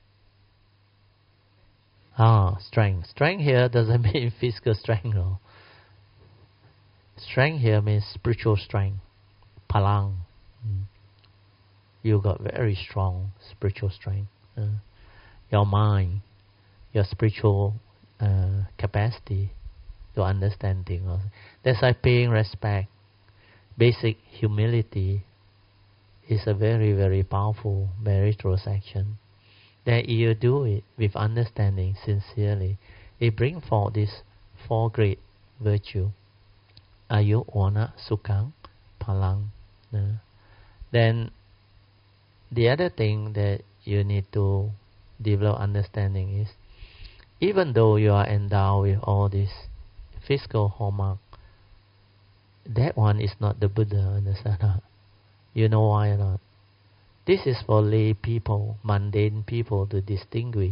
Ah, strength. Strength here doesn't mean physical strength, no. Strength here means spiritual strength. Palang. Mm. You got very strong spiritual strength. Uh, your mind, your spiritual uh, capacity to understand things. That's why paying respect, basic humility is a very, very powerful, meritorious action. That you do it with understanding, sincerely, it brings forth this four great virtue. Ayu, wana, sukang, palang. Uh, then the other thing that you need to develop understanding is, even though you are endowed with all this physical hallmark, that one is not the Buddha, understand? You know why or not? This is for lay people, mundane people to distinguish.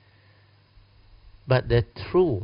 But the true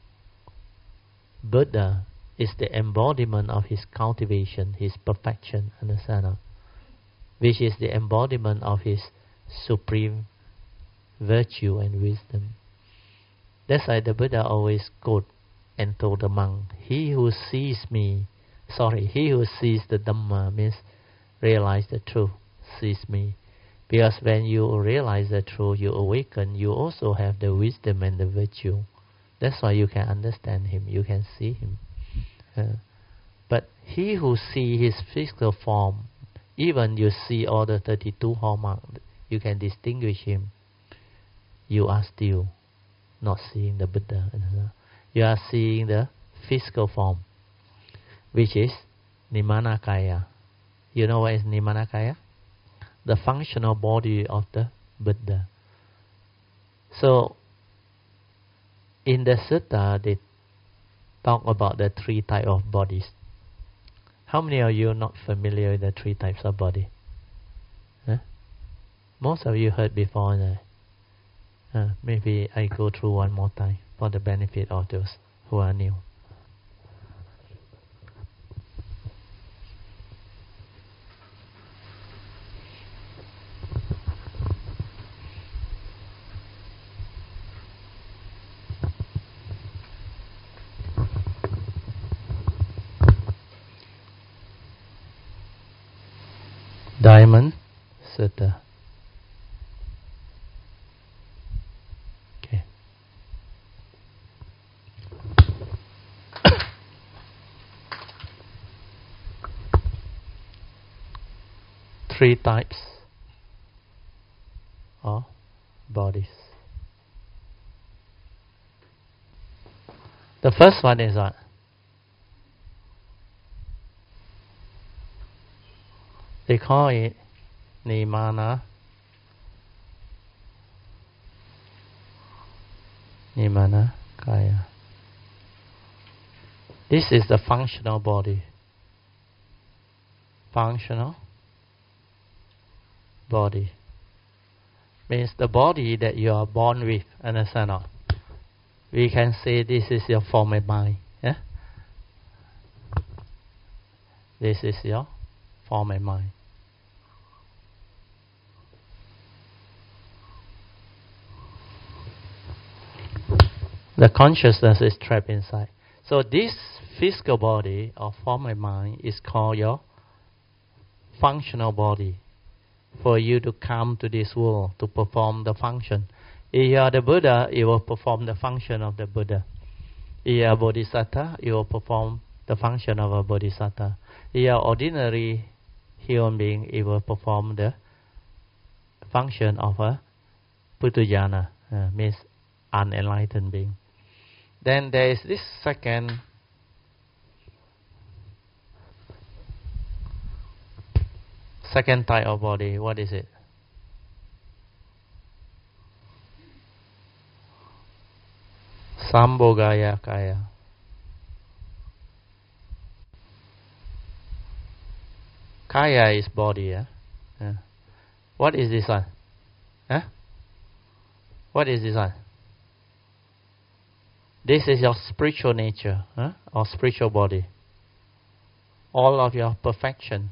Buddha is the embodiment of his cultivation, his perfection, understand? Which is the embodiment of his supreme virtue and wisdom. That's why the Buddha always quote and told the monk, he who sees me, sorry, he who sees the Dhamma means realize the truth, sees me. Because when you realize the truth, you awaken, you also have the wisdom and the virtue. That's why you can understand him, you can see him. Uh, but he who sees his physical form, even you see all the thirty-two hallmarks, you can distinguish him. You are still not seeing the Buddha. You are seeing the physical form, which is Nimanakaya. You know what is Nimanakaya? the functional body of the Buddha. So, in the sutta, they talk about the three types of bodies. How many of you are not familiar with the three types of body? Huh? Most of you heard before. Uh, uh, maybe I go through one more time for the benefit of those who are new. Diamond Sutta. Okay. Three types of bodies. The first one is what? They call it Nimana. Nimana Kaya. This is the functional body. Functional body means the body that you are born with. Understand or not? We can say this is your form of mind. Yeah? This is your form of mind. The consciousness is trapped inside. So this physical body or form of mind is called your functional body. For you to come to this world to perform the function. If you are the Buddha, you will perform the function of the Buddha. If you are Bodhisattva, you will perform the function of a Bodhisattva. If you are ordinary human being, you will perform the function of a Puthujjana, uh, means unenlightened being. Then there is this second second type of body. What is it? Sambhogaya Kaya. Kaya is body. Yeah? Yeah. What is this one? Huh? What is this one? This is your spiritual nature, huh? Or spiritual body. All of your perfection.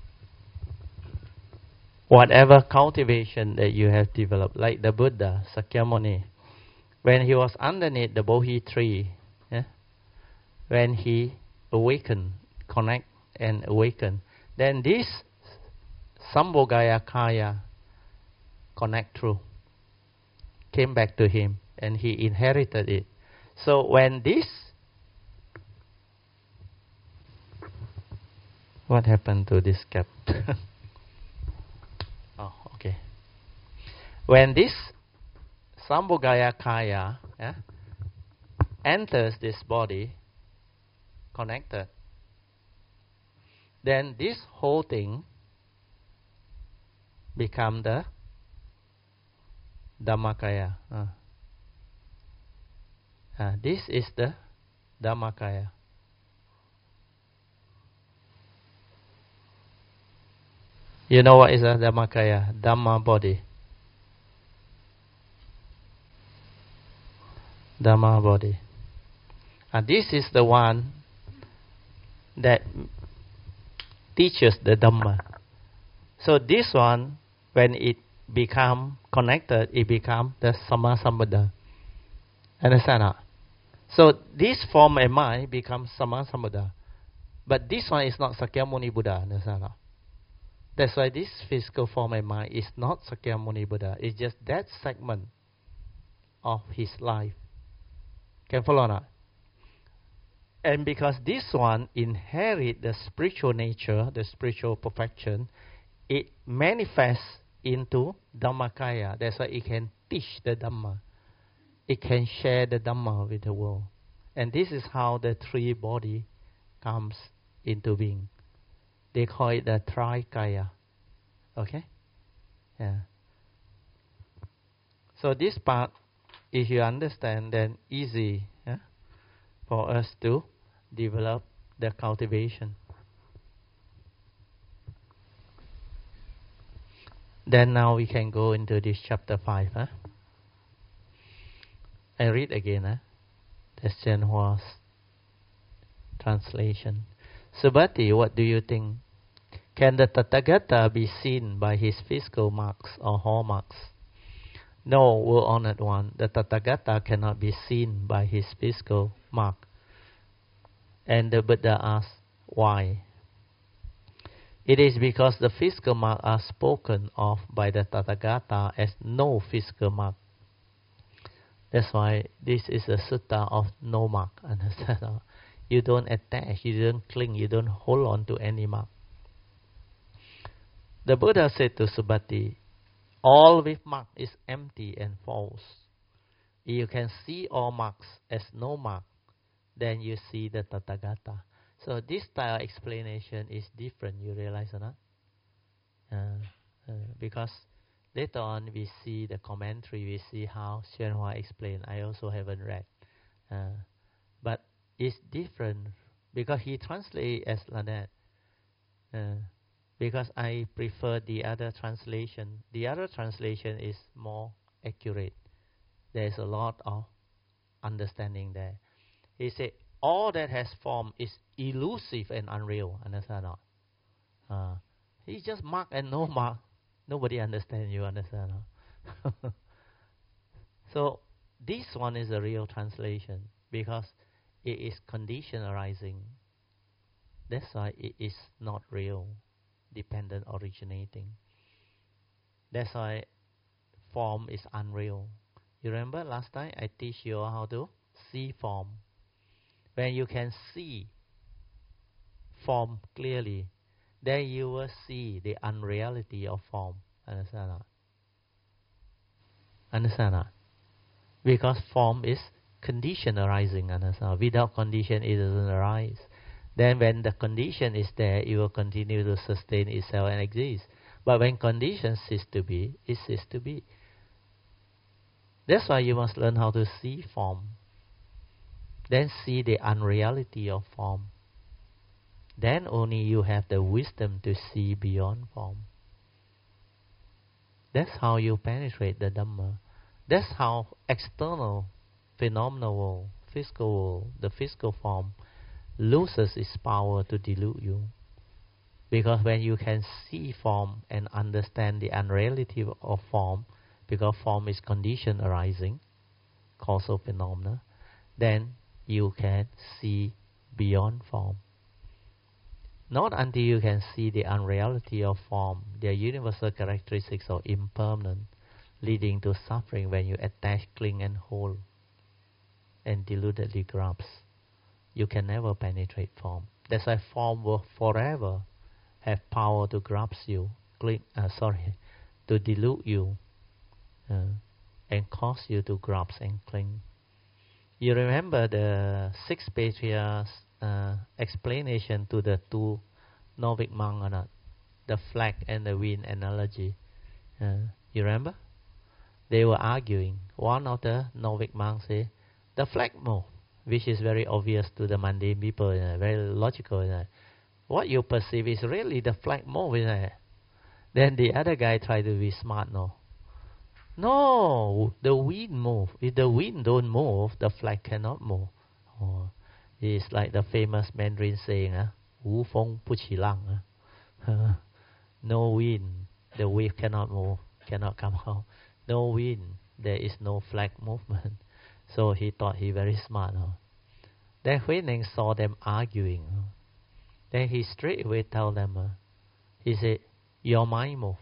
Whatever cultivation that you have developed, like the Buddha, Sakyamuni, when he was underneath the Bodhi tree, yeah? When he awakened, connect and awaken, then this Sambhogaya Kaya connect through, came back to him and he inherited it. So when this, what happened to this cap? Oh, okay. When this Sambhogaya Kaya yeah, enters this body, connected, then this whole thing become the Dhammakaya. Uh. Uh, this is the Dhammakaya. You know what is a Dhammakaya? Dhamma body. Dhamma body. And this is the one that teaches the Dhamma. So this one, when it become connected, it become the Sammasambuddha. Understand that? So this form of mind becomes Sammasambuddha. But this one is not Sakyamuni Buddha. Understand that? That's why this physical form of mind is not Sakyamuni Buddha. It's just that segment of his life. Can follow that? And because this one inherit the spiritual nature, the spiritual perfection, it manifests into Dhammakaya. That's why it can teach the Dhamma. It can share the Dhamma with the world. And this is how the three body comes into being. They call it the Trikaya. Okay? Yeah. So this part, if you understand, then easy, yeah, for us to develop the cultivation. Then now we can go into this chapter five. Huh? I read again. Huh? The Xianhua's translation. Subati, what do you think? Can the Tathagata be seen by his physical marks or hallmarks? No, O honored one, the Tathagata cannot be seen by his physical mark. And the Buddha asked, why? It is because the physical mark are spoken of by the Tathagata as no physical mark. That's why this is a sutta of no mark. Understand? You don't attach, you don't cling, you don't hold on to any mark. The Buddha said to Subati, all with mark is empty and false. If you can see all marks as no mark, then you see the Tathagata. So this style of explanation is different, you realize or not? Uh, uh, because later on we see the commentary, we see how Xianhua explained. I also haven't read. Uh, but it's different because he translates as like that. Uh, because I prefer the other translation. The other translation is more accurate. There's a lot of understanding there. He said, all that has form is elusive and unreal. Understand or not? Uh, he's just mark and no mark. Nobody understands you. Understand or not? So this one is a real translation because it is condition arising. That's why it is not real, dependent originating. That's why form is unreal. You remember last time I teach you how to see form. When you can see form clearly, then you will see the unreality of form. Understand that? Understand that? Because form is condition arising. Understand? Without condition, it doesn't arise. Then when the condition is there, it will continue to sustain itself and exist. But when condition cease to be, it ceases to be. That's why you must learn how to see form. Then see the unreality of form. Then only you have the wisdom to see beyond form. That's how you penetrate the Dhamma. That's how external, phenomenal world, physical world, the physical form, loses its power to delude you. Because when you can see form and understand the unreality of form, because form is condition arising, causal phenomena, then you can see beyond form. Not until you can see the unreality of form, their universal characteristics of impermanent, leading to suffering when you attach, cling and hold, and deludedly grasp. You can never penetrate form. That's why form will forever have power to grasp you, cling, uh, sorry, to delude you, uh, and cause you to grasp and cling. You remember the six patriarchs' uh, explanation to the two Nordic monks or not? The flag and the wind analogy. Uh, you remember? They were arguing. One of the Nordic monks said, the flag moves, which is very obvious to the mundane people, uh, very logical. Uh, what you perceive is really the flag moving. Uh. Then the other guy tried to be smart, no? No, the wind move. If the wind don't move, the flag cannot move. Oh, it's like the famous Mandarin saying, uh, 无风不起浪. Uh. No wind, the wave cannot move, cannot come out. No wind, there is no flag movement. So he thought he very smart. Uh. Then Huineng saw them arguing. Uh. Then he straight away tell them, uh, he said, your mind move.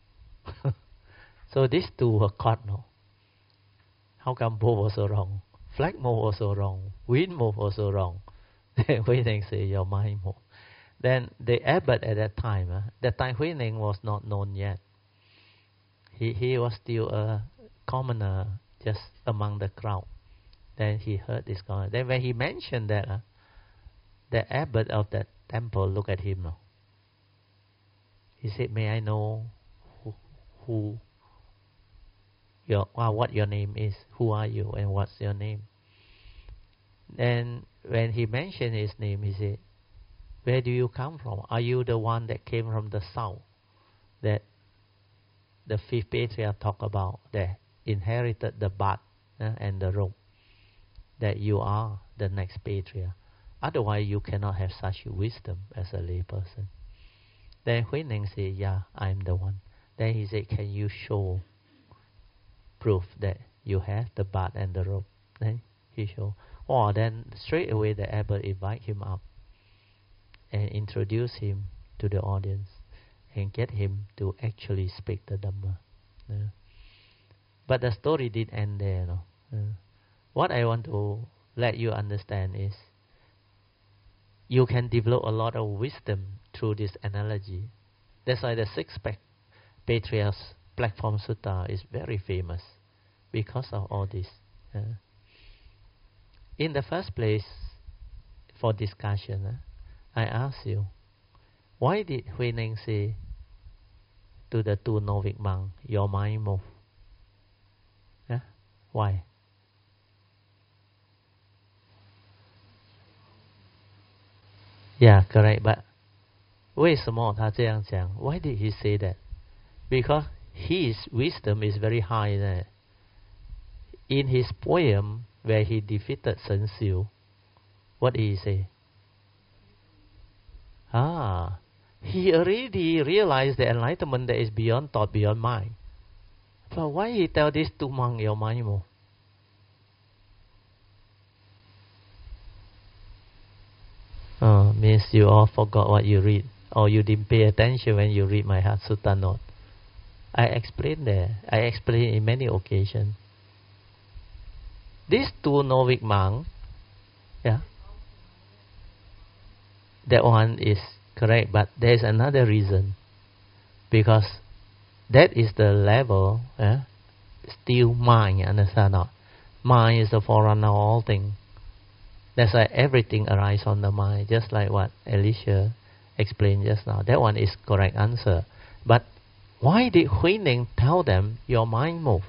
So these two were caught, no? How come both also wrong? Flag move also wrong. Wind move also wrong. Then Huineng say, your mind move. Then the abbot at that time, uh, that time Huineng was not known yet. He he was still a commoner just among the crowd. Then he heard this comment. Then when he mentioned that, uh, the abbot of that temple looked at him. No? He said, may I know who, who your uh, what your name is, who are you, and what's your name. Then when he mentioned his name, he said, where do you come from? Are you the one that came from the south, that the fifth patriarch talked about, that inherited the bat uh, and the rope, that you are the next patriarch? Otherwise, you cannot have such wisdom as a lay person. Then Huineng said, yeah, I'm the one. Then he said, can you show proof that you have the bat and the rope? Then he showed. Oh, then straight away the abbot invite him up and introduce him to the audience and get him to actually speak the Dhamma. Yeah. But the story didn't end there. No? Yeah. What I want to let you understand is you can develop a lot of wisdom through this analogy. That's why the sixth patriarch's platform sutta is very famous because of all this. Yeah. In the first place, for discussion, uh, I ask you, why did Huineng say to the two novice monks, your mind move? Yeah? Why? Yeah, correct. But 为什么他这样讲? Why did he say that? Because his wisdom is very high there. In his poem, where he defeated Sun Xiu, what did he say? Ah, he already realized the enlightenment that is beyond thought, beyond mind. But why he tell these two monks, your mind move? Oh, means you all forgot what you read, or you didn't pay attention when you read my Heart Sutta note. I explained there. I explained in many occasions. These two novice monks, yeah, that one is correct, but there is another reason. Because that is the level, eh, still mind, understand not? Mind is the forerunner of all things. That's why everything arises on the mind, just like what Alicia explained just now. That one is correct answer. But why did Huineng tell them, your mind move?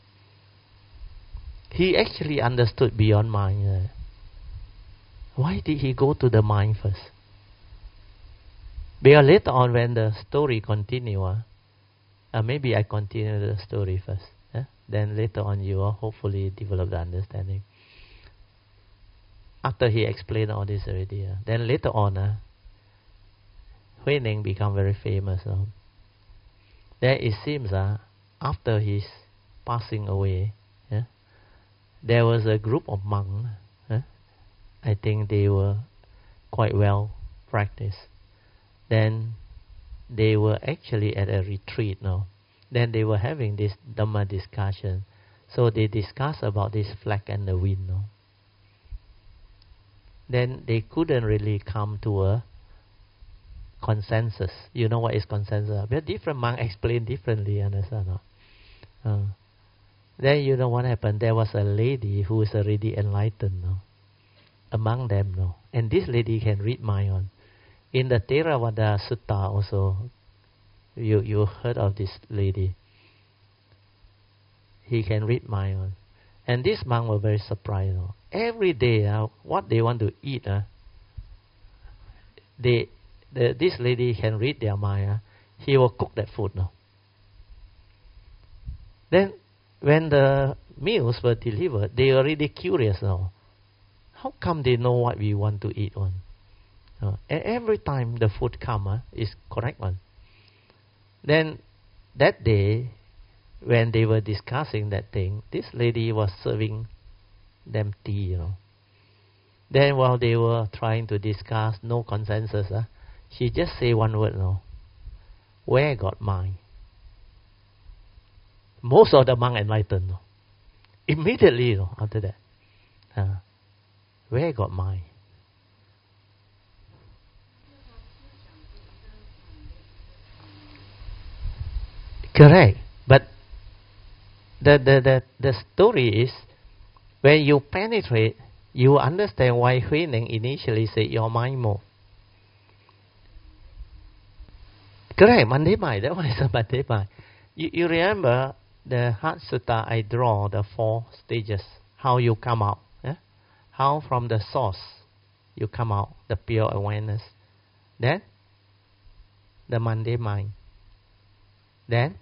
He actually understood beyond mind. Uh, why did he go to the mind first? Because later on when the story continues, uh, uh, maybe I continue the story first. Uh, then later on you will hopefully develop the understanding. After he explained all this already, uh, then later on, uh, Huineng become very famous. Uh. Then it seems uh, after his passing away, yeah, there was a group of monks. Uh, I think they were quite well practiced. Then they were actually at a retreat now. Then they were having this Dhamma discussion. So they discussed about this flag and the wind. No? Then they couldn't really come to a consensus. You know what is consensus? But different monks explain differently, understand? No? Uh, then you know what happened? There was a lady who is already enlightened, no? Among them, no? And this lady can read mind on. In the Theravada Sutta also, you you heard of this lady. He can read mind on. And this monk were very surprised. No? Every day, uh, what they want to eat, uh, they, the, this lady can read their mind. Uh, he will cook that food. No? Then, when the meals were delivered, they were really curious now. How come they know what we want to eat on? Uh, and every time the food come, uh, is correct one. Then, that day, when they were discussing that thing, this lady was serving them tea, you know. Then while they were trying to discuss, no consensus, uh, she just say one word, no. Where got mine? Most of the monks enlightened, no. Immediately, you know, after that. Uh, where got mine? Correct. But the, the, the, the story is, when you penetrate, you understand why Huineng initially said your mind move. Correct, Monday mind. That one is a Monday mind. You, you remember the Heart Sutta, I draw the four stages, how you come out. Yeah? How from the source you come out, the pure awareness. Then, the mundane mind. Then,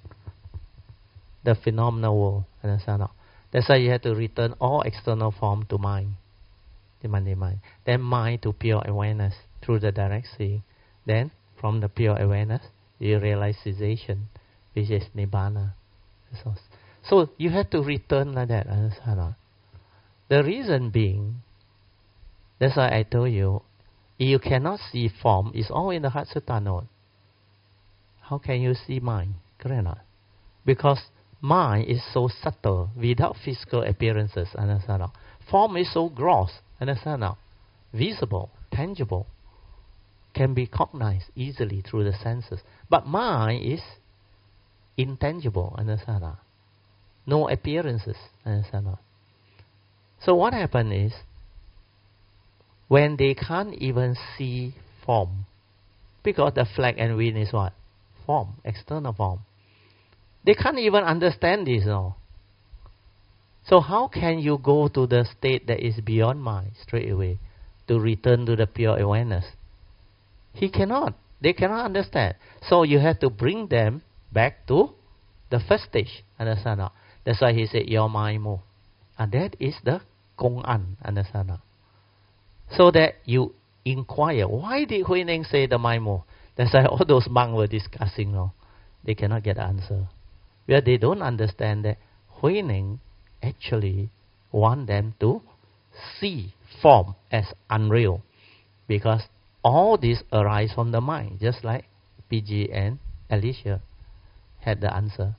the phenomenal world. Understand? That's why you have to return all external form to mind, the mundane mind. Then mind to pure awareness through the direct seeing. Then, from the pure awareness, you realize cessation, which is nibbana. So, so you have to return like that. Understand? The reason being, that's why I told you, you cannot see form. It's all in the Heart Sutta note. How can you see mind? Correct or not? Because mind is so subtle, without physical appearances. Understand? Form is so gross. Understand? Visible, tangible, can be cognized easily through the senses. But mind is intangible. Understand? No appearances. Understand? So what happens is, when they can't even see form, because the flag and wind is what? Form, external form. They can't even understand this. No? So how can you go to the state that is beyond mind straight away to return to the pure awareness? He cannot. They cannot understand. So you have to bring them back to the first stage. Understand? That's why he said, your mind move. And that is the Kong An. Understand? So that you inquire, why did Hui Ning say the mind move? That's why all those monks were discussing. No? They cannot get the answer. Where they don't understand that Hui Ning actually want them to see form as unreal. Because all this arise from the mind, just like P G and Alicia had the answer.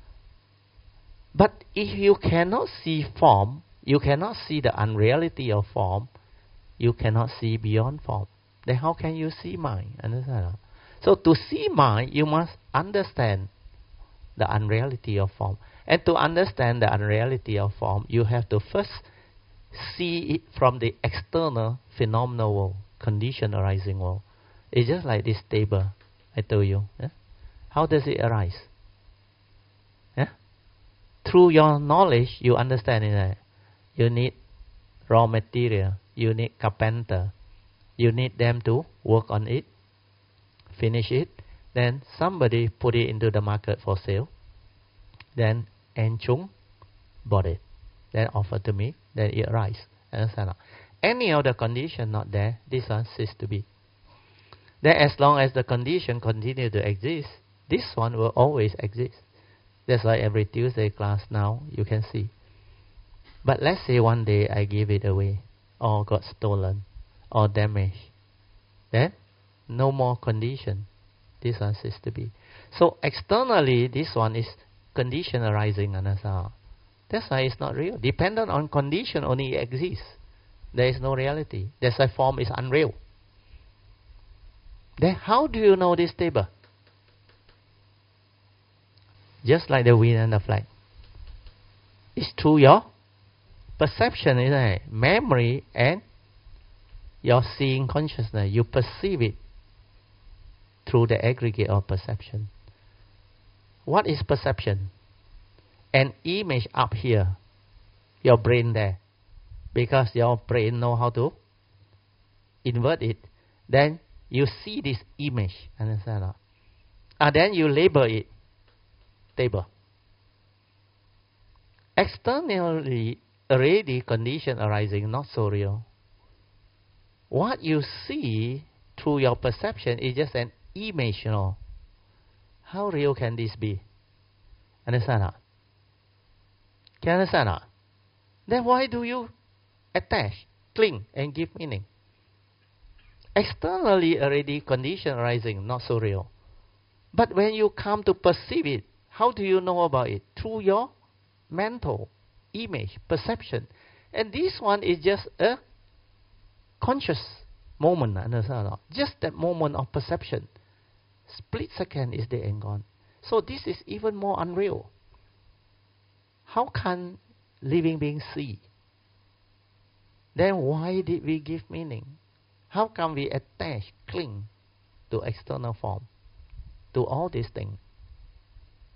But if you cannot see form, you cannot see the unreality of form, you cannot see beyond form. Then how can you see mind? Understand? So to see mind, you must understand the unreality of form. And to understand the unreality of form, you have to first see it from the external phenomenal world, condition arising world. It's just like this table I told you. Yeah? How does it arise? Yeah? Through your knowledge, you understand it. You need raw material. You need carpenter. You need them to work on it, finish it. Then somebody put it into the market for sale. Then En Chung bought it. Then offered to me. Then it arises. Understand? Any other condition not there, this one cease to be. Then as long as the condition continue to exist, this one will always exist. That's why every Tuesday class now you can see. But let's say one day I give it away, or got stolen, or damaged. Then no more condition. This one cease to be. So externally, this one is condition arising. Understand? That's why it's not real. Dependent on condition only it exists. There is no reality. That's why form is unreal. Then how do you know this table? Just like the wind and the flag. It's through your perception, isn't it? Memory and your seeing consciousness. You perceive it through the aggregate of perception. What is perception? An image up here, your brain there. Because your brain know how to invert it. Then you see this image. Understand? And then you label it. Table. Externally, already condition arising, not so real. What you see through your perception is just an image, you know. How real can this be? Understand? Huh? Can you understand? Huh? Then why do you attach, cling, and give meaning? Externally already condition arising, not so real. But when you come to perceive it, how do you know about it? Through your mental image, perception. And this one is just a conscious moment, understand? Just that moment of perception. Split second is dead and gone. So this is even more unreal. How can living beings see? Then why did we give meaning? How can we attach, cling to external form, to all these things?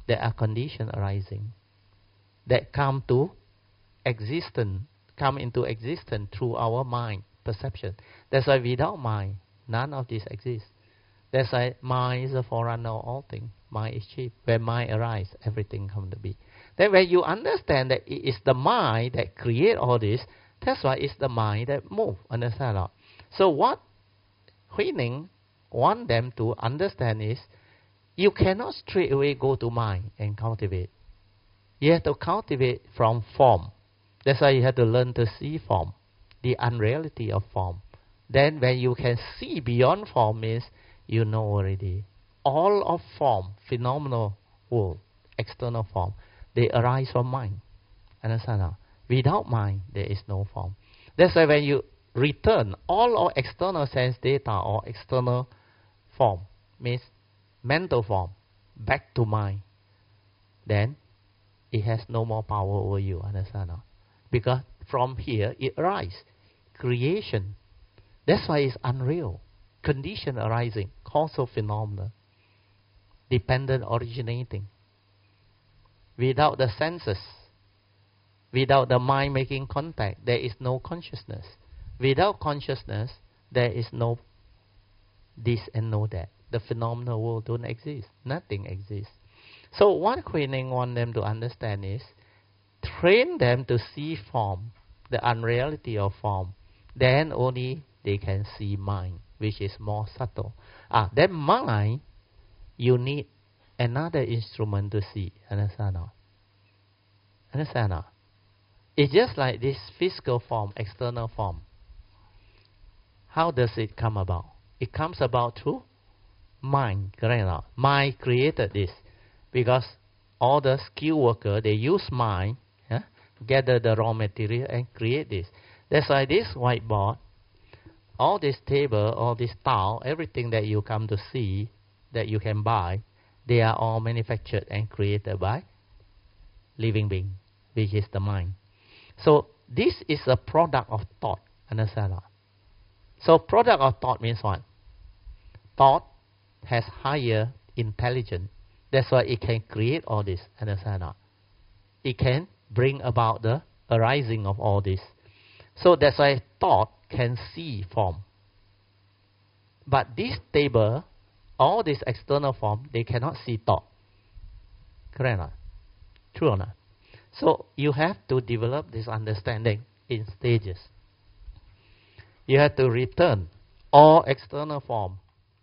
There are conditions arising that come to existence, come into existence through our mind perception. That's why without mind, none of this exists. That's why mind is the forerunner of all things. Mind is chief. When mind arises, everything comes to be. Then when you understand that it is the mind that creates all this, that's why it's the mind that moves. Understand or? So what Huining want them to understand is, you cannot straight away go to mind and cultivate. You have to cultivate from form. That's why you have to learn to see form, the unreality of form. Then when you can see beyond form means you know already. All of form, phenomenal world, external form, they arise from mind. Understand now? Without mind, there is no form. That's why when you return all our external sense data or external form, means mental form, back to mind, then it has no more power over you. Understand now? Because from here it arises. Creation. That's why it's unreal. Condition arising, causal phenomena, dependent originating. Without the senses, without the mind making contact, there is no consciousness. Without consciousness, there is no this and no that. The phenomenal world don't exist. Nothing exists. So what Huining want them to understand is, train them to see form, the unreality of form. Then only they can see mind, which is more subtle. Ah, then mind, you need another instrument to see. Understand now? Understand now? It's just like this physical form, external form. How does it come about? It comes about through mind, correct or not? Mind created this. Because all the skilled workers, they use mind, yeah, gather the raw material and create this. That's why this whiteboard, all this table, all this tile, everything that you come to see, that you can buy, they are all manufactured and created by living being, which is the mind. So this is a product of thought. Understand? So product of thought means what? Thought has higher intelligence. That's why it can create all this. Understand? It can bring about the arising of all this. So that's why thought can see form. But this table, all this external form, they cannot see thought. Correct or not? True or not? So you have to develop this understanding in stages. You have to return all external form.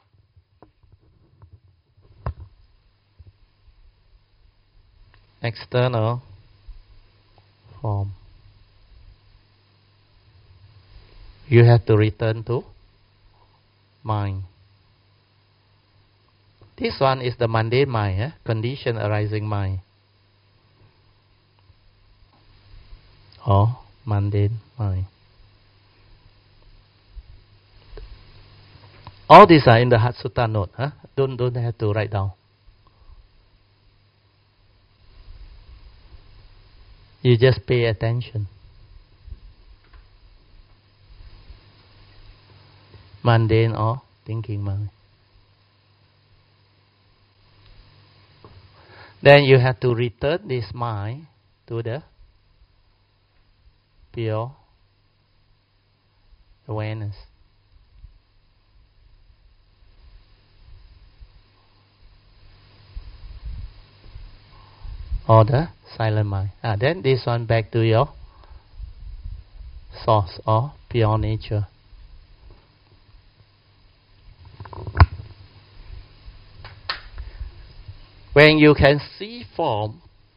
External form. You have to return to mind. This one is the mundane mind, eh? Condition arising mind. Or mundane mind. All these are in the Hatsuta note. Huh? Don't, don't have to write down. You just pay attention. Mundane or thinking mind. Then you have to return this mind to the pure awareness. Or the silent mind. Ah, then this one back to your source or pure nature. When you can see form,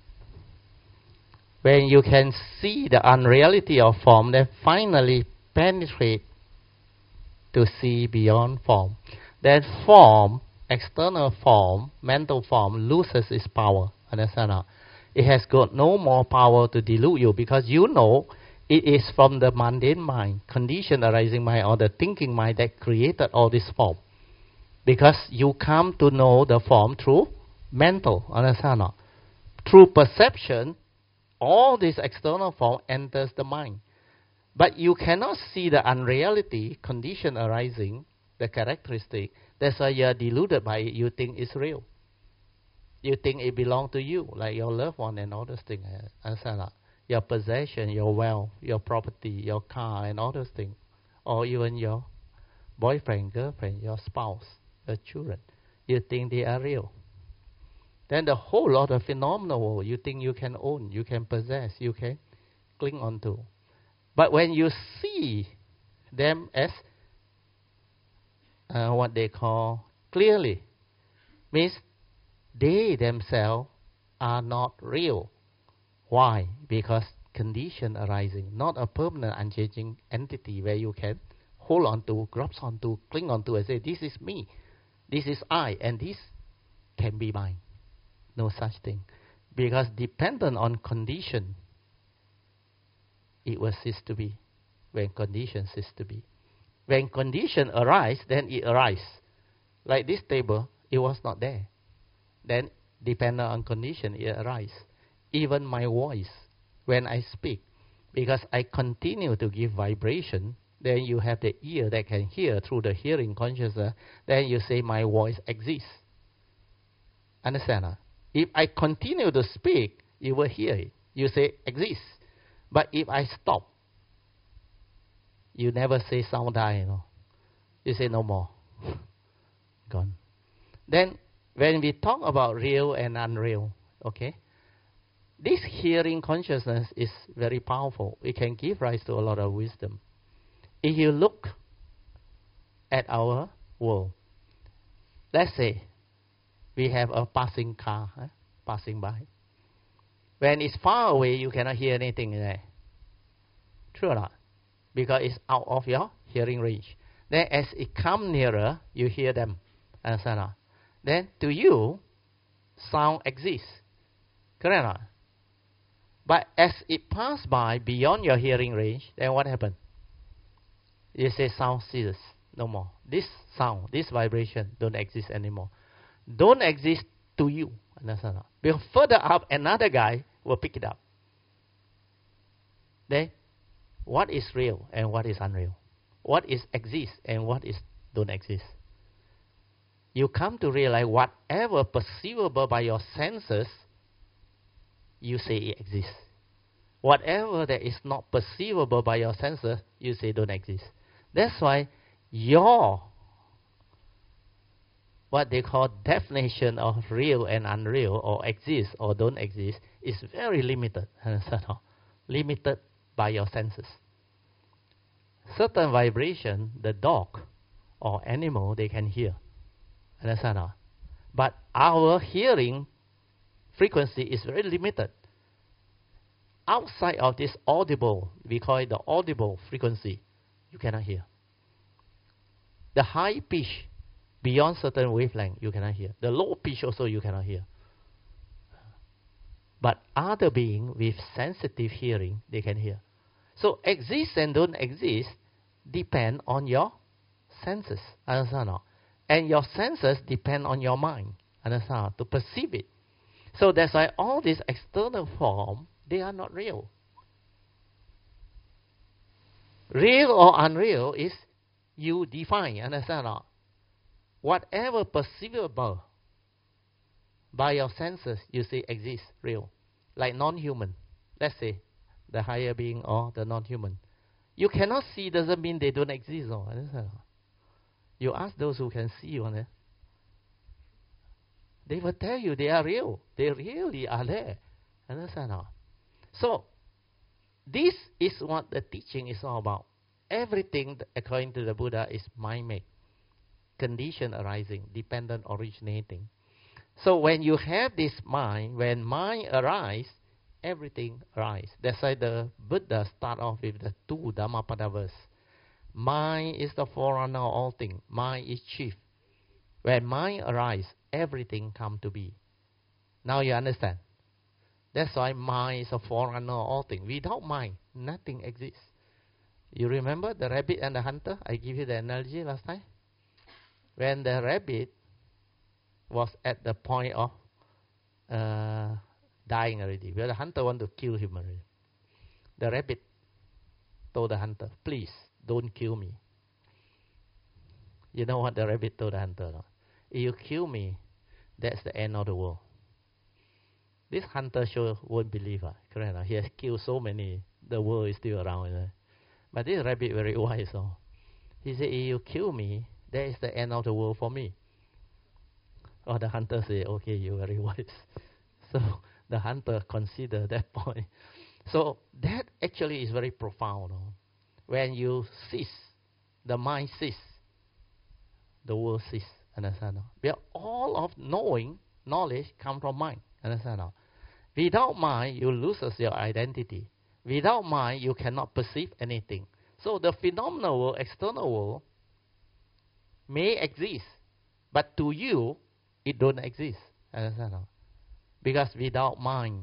when you can see the unreality of form, then finally penetrate to see beyond form. Then form, external form, mental form, loses its power. Understand now? It has got no more power to delude you, because you know it is from the mundane mind, condition arising mind, or the thinking mind that created all this form. Because you come to know the form through mental. Understand now? Through perception, all this external form enters the mind. But you cannot see the unreality, condition arising, the characteristic. That's why you are deluded by it. You think it's real. You think it belongs to you, like your loved one and all those things. Understand that? Your possession, your wealth, your property, your car, and all those things. Or even your boyfriend, girlfriend, your spouse, your children. You think they are real. Then the whole lot of phenomenal world you think you can own, you can possess, you can cling on to. But when you see them as uh, what they call clearly, means they themselves are not real. Why? Because condition arising, not a permanent unchanging entity where you can hold on to, grasp on to, cling on to and say, this is me, this is I, and this can be mine. No such thing. Because dependent on condition, it will cease to be when condition cease to be. When condition arise, then it arise. Like this table, it was not there. Then, dependent on condition, it arise. Even my voice, when I speak, because I continue to give vibration, then you have the ear that can hear through the hearing consciousness, then you say my voice exists. Understand? Huh? If I continue to speak, you will hear it. You say exists. But if I stop, you never say sound die, you know. You say no more. Gone. Then, when we talk about real and unreal, okay, this hearing consciousness is very powerful. It can give rise to a lot of wisdom. If you look at our world, let's say we have a passing car, eh, passing by. When it's far away, you cannot hear anything there. True or not? Because it's out of your hearing range. Then as it comes nearer, you hear them. Understand or not? Then to you, sound exists. Correct or not? But as it passes by beyond your hearing range, then what happens? You say sound ceases. No more. This sound, this vibration don't exist anymore. Don't exist to you. Understand or not? Because further up, another guy will pick it up. Then, what is real and what is unreal? What is exist and what is don't exist? You come to realize whatever perceivable by your senses, you say it exists. Whatever that is not perceivable by your senses, you say don't exist. That's why your, what they call definition of real and unreal, or exist or don't exist, is very limited. Limited by your senses. Certain vibration, the dog or animal, they can hear. Understand? But our hearing frequency is very limited. Outside of this audible, we call it the audible frequency, you cannot hear. The high pitch, beyond certain wavelength, you cannot hear. The low pitch also you cannot hear. But other beings with sensitive hearing, they can hear. So exist and don't exist depend on your senses. Understand? And your senses depend on your mind. Understand? To perceive it. So that's why all these external form, they are not real. Real or unreal is you define. Understand? Whatever perceivable by your senses, you say exists, real. Like non-human. Let's say the higher being or the non-human. You cannot see doesn't mean they don't exist. No? Understand? You ask those who can see, you know, they will tell you they are real. They really are there. Understand? So, this is what the teaching is all about. Everything, according to the Buddha, is mind-made. Condition arising, dependent originating. So when you have this mind, when mind arises, everything arises. That's why the Buddha start off with the two Dhammapada verse. Mind is the forerunner of all things. Mind is chief. When mind arises, everything come to be. Now you understand. That's why mind is a forerunner of all things. Without mind, nothing exists. You remember the rabbit and the hunter? I give you the analogy last time. When the rabbit was at the point of uh, dying already, where the hunter wanted to kill him already, the rabbit told the hunter, please, don't kill me. You know what the rabbit told the hunter? No? If you kill me, that's the end of the world. This hunter sure won't believe, uh, correct? Uh, he has killed so many, the world is still around. Uh. But this rabbit very wise. Uh. He said, if you kill me, that is the end of the world for me. Or the hunter said, okay, you're very wise. So the hunter considered that point. So that actually is very profound. Uh. When you cease, the mind cease, the world cease. Understand? Because all of knowing, knowledge come from mind. Understand? Without mind, you lose your identity. Without mind, you cannot perceive anything. So the phenomenal world, external world, may exist, but to you, it don't exist. Understand? Because without mind,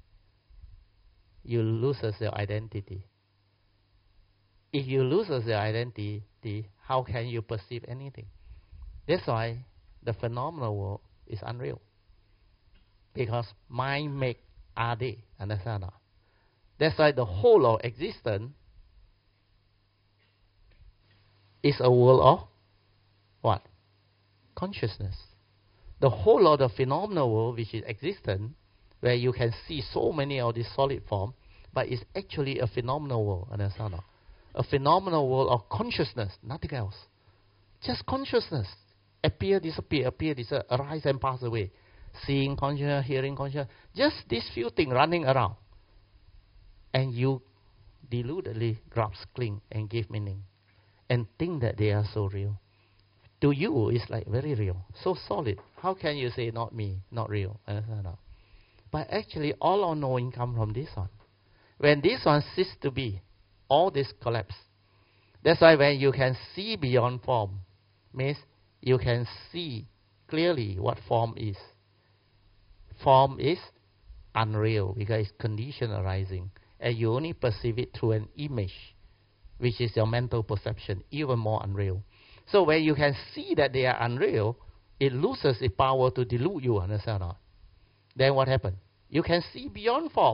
you lose your identity. If you lose your identity, how can you perceive anything? That's why the phenomenal world is unreal. Because mind make are they. Understand? That's why the whole of existence is a world of what? Consciousness. The whole of the phenomenal world, which is existence, where you can see so many of these solid form, but it's actually a phenomenal world. Understand? A phenomenal world of consciousness, nothing else. Just consciousness. Appear, disappear, appear, disappear, arise and pass away. Seeing consciousness, hearing consciousness. Just these few things running around. And you deludedly grasp, cling, and give meaning. And think that they are so real. To you, it's like very real. So solid. How can you say, not me, not real? Understand? But actually, all our knowing comes from this one. When this one ceases to be, all this collapse. That's why when you can see beyond form, means you can see clearly what form is. Form is unreal because it's condition arising. And you only perceive it through an image, which is your mental perception, even more unreal. So when you can see that they are unreal, it loses its power to delude you, understand or not? Then what happens? You can see beyond form.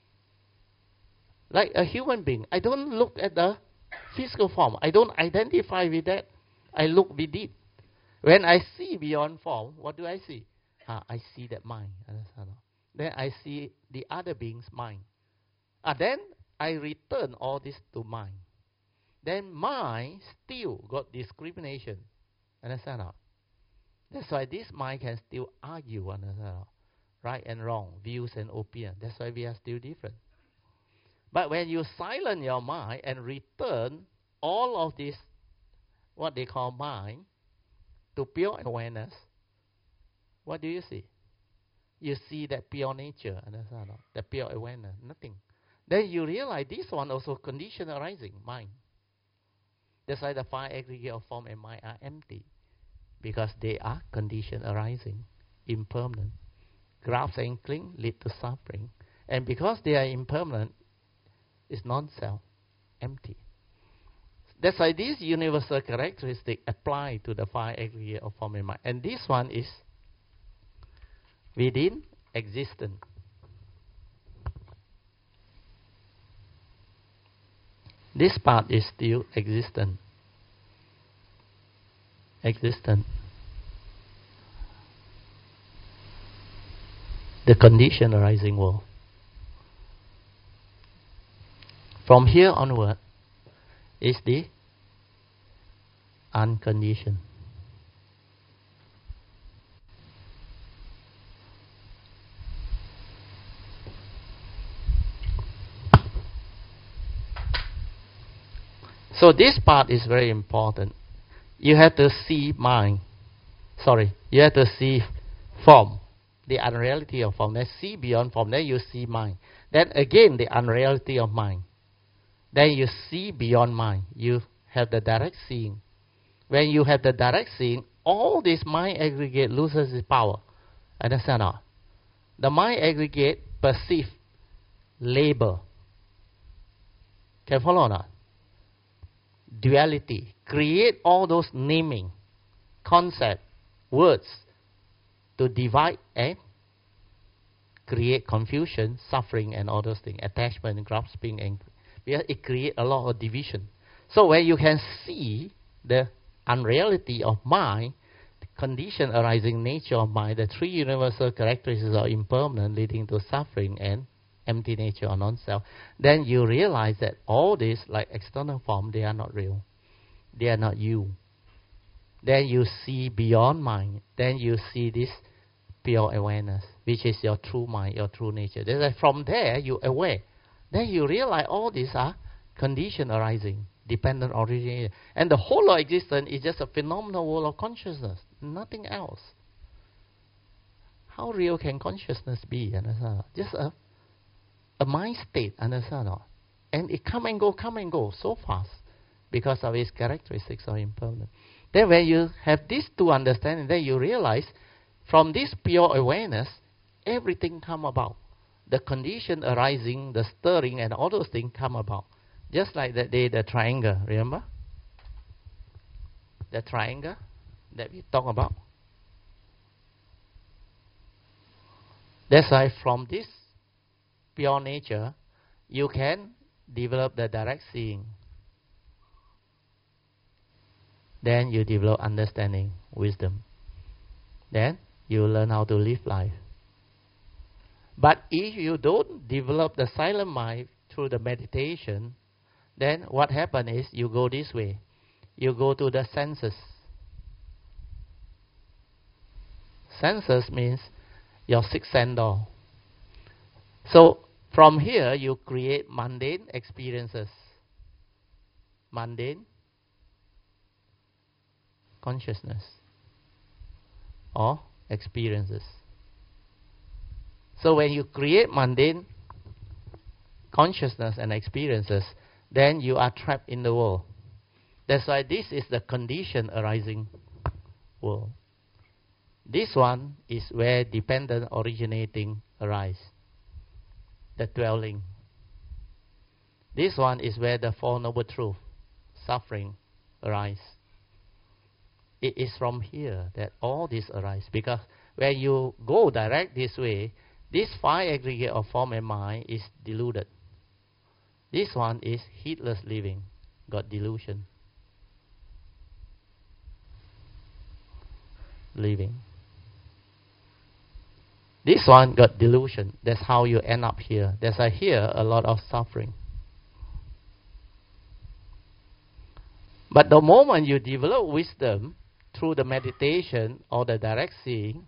Like a human being, I don't look at the physical form. I don't identify with that. I look with it. When I see beyond form, what do I see? Ah, I see that mind. Understand? Then I see the other being's mind. Ah, then I return all this to mind. Then mind still got discrimination. Understand? That's why this mind can still argue. Understand? Right and wrong, views and opinion. That's why we are still different. But when you silence your mind and return all of this, what they call mind, to pure awareness, what do you see? You see that pure nature, understand? The pure awareness, nothing. Then you realize this one also condition arising, mind. That's why the five aggregate of form and mind are empty, because they are condition arising, impermanent. Grasp and cling lead to suffering. And because they are impermanent, it's non-self, empty. That's why this universal characteristic apply to the five aggregate of form and mind. And this one is within existence. This part is still existent. Existent. The condition arising world. From here onward is the unconditioned. So this part is very important. You have to see mind. Sorry, you have to see form, the unreality of form. Then see beyond form. Then you see mind. Then again the unreality of mind. Then you see beyond mind. You have the direct seeing. When you have the direct seeing, all this mind aggregate loses its power. Understand or not? The mind aggregate perceive, label. Can follow or not? Duality. Create all those naming, concept, words to divide and create confusion, suffering, and all those things. Attachment, grasping, and it creates a lot of division. So when you can see the unreality of mind, condition arising nature of mind, the three universal characteristics are impermanent, leading to suffering and empty nature or non-self, then you realize that all this, like external form, they are not real. They are not you. Then you see beyond mind. Then you see this pure awareness, which is your true mind, your true nature. Then from there, you aware. Then you realize all these are condition arising, dependent originating. And the whole of existence is just a phenomenal world of consciousness, nothing else. How real can consciousness be? Understand? Just a, a mind state, understand? And it come and go, come and go so fast because of its characteristics are impermanent. Then when you have these two understandings, then you realize from this pure awareness, everything come about. The condition arising, the stirring, and all those things come about. Just like that day, the triangle, remember? The triangle that we talk about. That's why from this pure nature, you can develop the direct seeing. Then you develop understanding, wisdom. Then you learn how to live life. But if you don't develop the silent mind through the meditation, then what happens is you go this way. You go to the senses. Senses means your sixth sense door. So from here you create mundane experiences. Mundane consciousness or experiences. So when you create mundane consciousness and experiences, then you are trapped in the world. That's why this is the condition arising world. This one is where dependent originating arise, the dwelling. This one is where the Four Noble Truths, suffering, arise. It is from here that all this arise, because when you go direct this way, this five aggregate of form and mind is deluded. This one is heedless living, got delusion. Living. This one got delusion. That's how you end up here. That's why here a lot of suffering. But the moment you develop wisdom through the meditation or the direct seeing,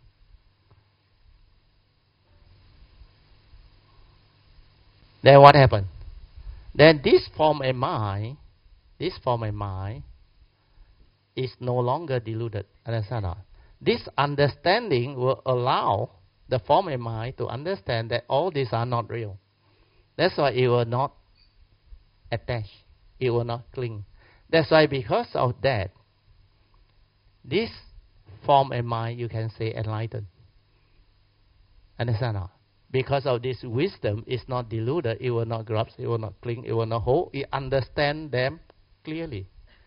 then what happened? Then this form and mind, this form and mind is no longer deluded. Understand or not? This understanding will allow the form and mind to understand that all these are not real. That's why it will not attach. It will not cling. That's why because of that, this form and mind, you can say enlightened. Understand or not? Because of this wisdom is not deluded, it will not grasp, it will not cling, it will not hold. It understands them clearly.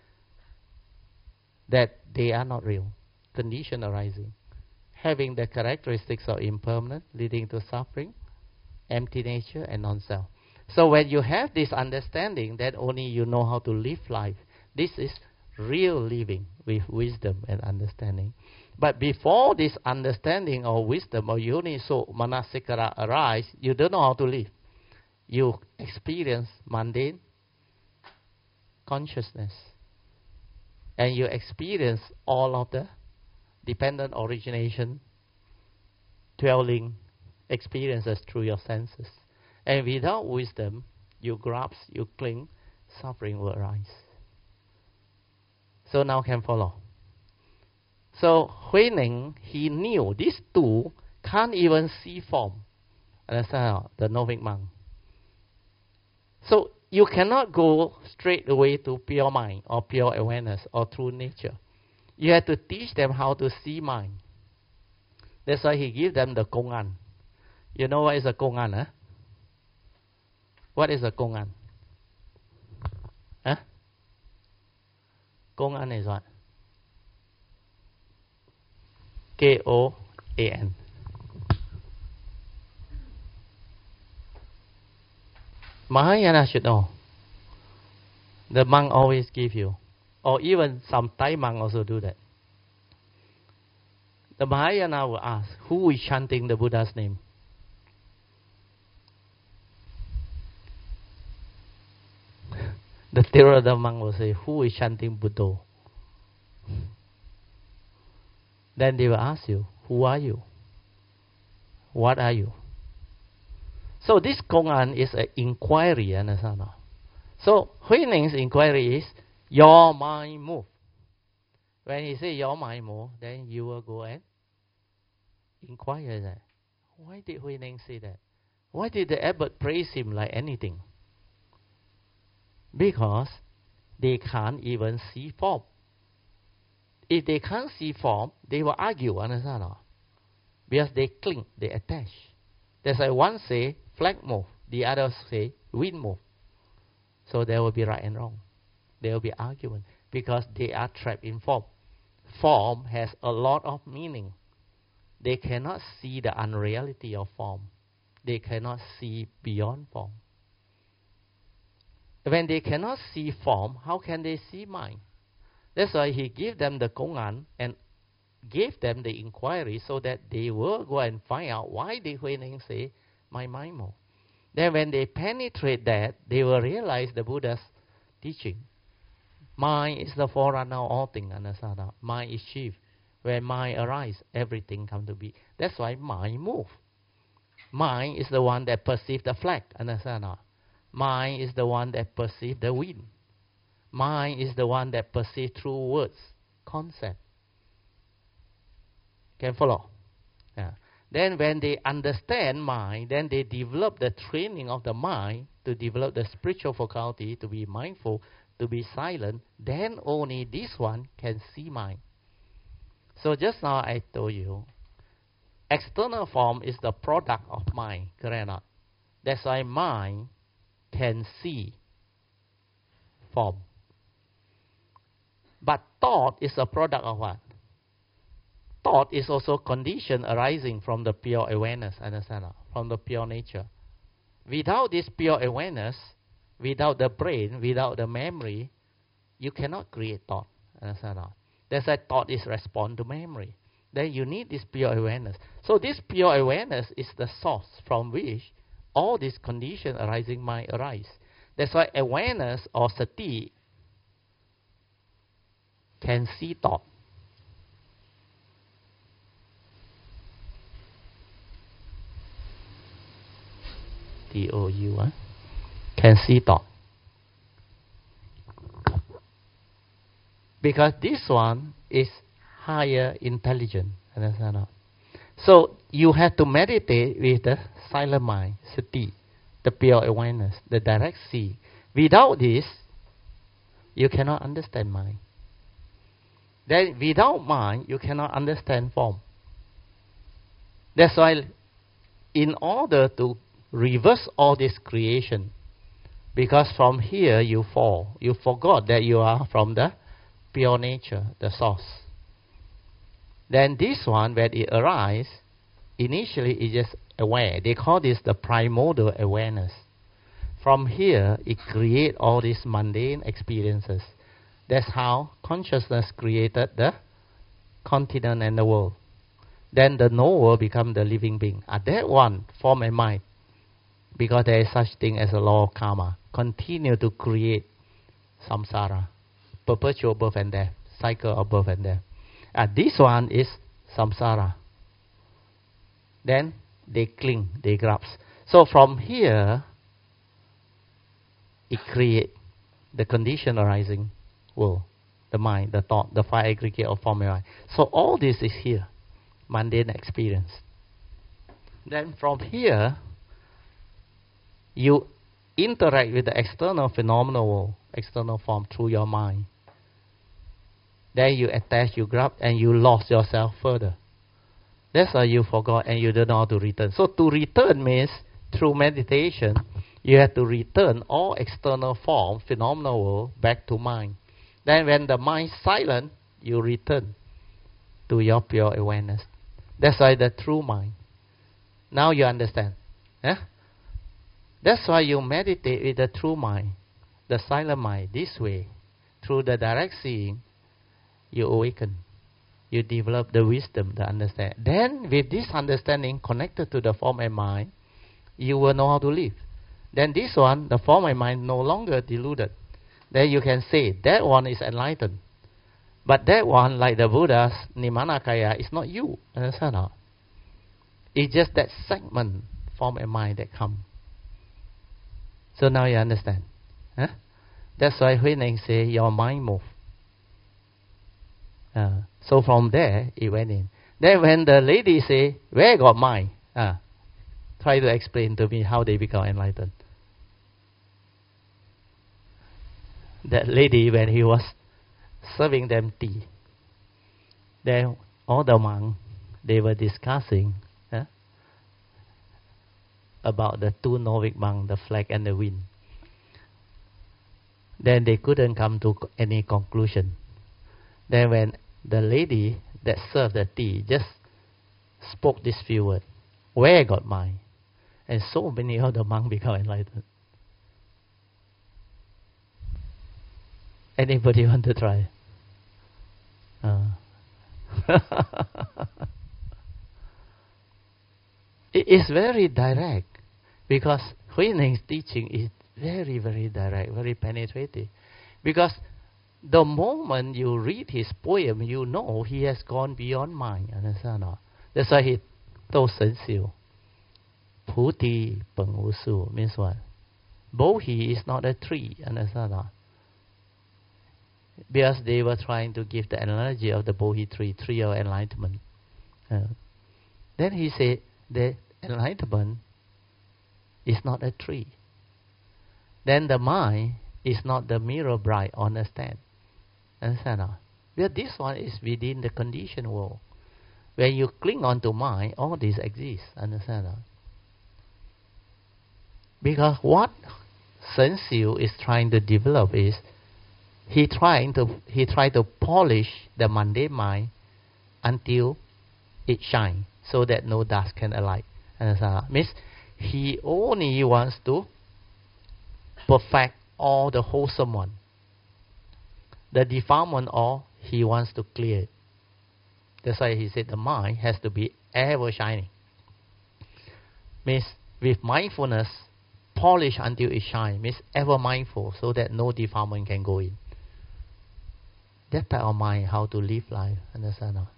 That they are not real. Condition arising. Having the characteristics of impermanent, leading to suffering, empty nature, and non-self. So when you have this understanding, then only you know how to live life. This is real living with wisdom and understanding. But before this understanding or wisdom or yoniso manasikara arise, you don't know how to live. You experience mundane consciousness. And you experience all of the dependent origination, dwelling experiences through your senses. And without wisdom, you grasp, you cling, suffering will arise. So now can follow. So Huineng, he knew these two can't even see form. Understand the Novic monk. So you cannot go straight away to pure mind or pure awareness or true nature. You have to teach them how to see mind. That's why he gave them the Gong-an. You know what is a Gong-an? Huh? What is a Gong-an? Huh? Gong-an is what? K O A N. Mahayana should know. The monk always give you. Or even some Thai monk also do that. The Mahayana will ask, who is chanting the Buddha's name? The Theravada monk will say, who is chanting Buddha? Then they will ask you, who are you? What are you? So this Gong-an is an inquiry, understand? So Huineng's inquiry is, your mind move. When he say your mind move, then you will go and inquire that. Why did Huineng say that? Why did the abbot praise him like anything? Because they can't even see form. If they can't see form, they will argue, understand? Because they cling, they attach. That's why one say flag move, the other say wind move. So there will be right and wrong. There will be argument because they are trapped in form. Form has a lot of meaning. They cannot see the unreality of form. They cannot see beyond form. When they cannot see form, how can they see mind? That's why he gave them the Gong-an and gave them the inquiry so that they will go and find out why did Huineng say, my mind move. Then when they penetrate that, they will realize the Buddha's teaching. Mind is the forerunner of all things, understand? Mind is chief. When mind arises, everything comes to be. That's why mind move. Mind is the one that perceives the flag, understand? Mind is the one that perceives the wind. Mind is the one that perceives through words, concept. Can follow? Yeah. Then when they understand mind, then they develop the training of the mind to develop the spiritual faculty, to be mindful, to be silent. Then only this one can see mind. So just now I told you, external form is the product of mind, correct or not? That's why mind can see form. But thought is a product of what? Thought is also condition arising from the pure awareness, understand? From the pure nature. Without this pure awareness, without the brain, without the memory, you cannot create thought, understand? That's why thought is respond to memory. Then you need this pure awareness. So this pure awareness is the source from which all these conditions arising might arise. That's why awareness or sati can see thought. T O U, huh? Can see thought. Because this one is higher intelligence. Understand? So you have to meditate with the silent mind, sati, the pure awareness, the direct see. Without this, you cannot understand mind. Then without mind, you cannot understand form. That's why in order to reverse all this creation, because from here you fall, you forgot that you are from the pure nature, the source. Then this one, when it arises, initially it's just aware. They call this the primordial awareness. From here, it creates all these mundane experiences. That's how consciousness created the continent and the world. Then the knower becomes the living being. At that one, form and mind, because there is such thing as a law of karma, continue to create samsara, perpetual birth and death, cycle of birth and death. And this one is samsara. Then they cling, they grasp. So from here, it creates the condition arising world, the mind, the thought, the five aggregate of form and mind. So all this is here, mundane experience. Then from here, you interact with the external phenomenal world, external form through your mind. Then you attach, you grab, and you lost yourself further. That's why you forgot and you don't know how to return. So to return means through meditation, you have to return all external form, phenomenal world, back to mind. Then when the mind is silent, you return to your pure awareness. That's why the true mind. Now you understand. Yeah? That's why you meditate with the true mind, the silent mind, this way. Through the direct seeing, you awaken. you develop the wisdom to understand. Then with this understanding connected to the form and mind, you will know how to live. Then this one, the form and mind, no longer deluded. Then you can say that one is enlightened. But that one, like the Buddha's Nimanakaya, is not you. Understand or? It's just that segment, form and mind, that come. So now you understand. Huh? That's why Huineng say your mind move. Uh, so from there, it went in. Then when the lady say, where got mind? Uh, try to explain to me how they become enlightened. That lady, when he was serving them tea, then all the monks, they were discussing uh, about the two Nordic monks, the flag and the wind. Then they couldn't come to any conclusion. Then when the lady that served the tea just spoke this few words, where got mind? And so many of the monks become enlightened. Anybody want to try? Uh. It is very direct, because Huineng's teaching is very, very direct, very penetrating. Because the moment you read his poem, you know he has gone beyond mind. Understand or? That's why he told Shen Xiu, Puti Peng Wu Su means what? Bohi is not a tree. Understand or? Because they were trying to give the analogy of the Bohi tree, tree of enlightenment. Uh, then he said that enlightenment is not a tree. Then the mind is not the mirror bright on a stand. Understand? Or? Because this one is within the conditioned world. When you cling on to mind, all this exists. Understand? Or? Because what Shen Xiu is trying to develop is He trying to he tried to polish the mundane mind until it shines, so that no dust can alight. Understand? Means he only wants to perfect all the wholesome one. The defilement, all he wants to clear it. That's why he said the mind has to be ever shining. Means with mindfulness, polish until it shines. Means ever mindful, so that no defilement can go in. That type of mind, how to live life, understand? No?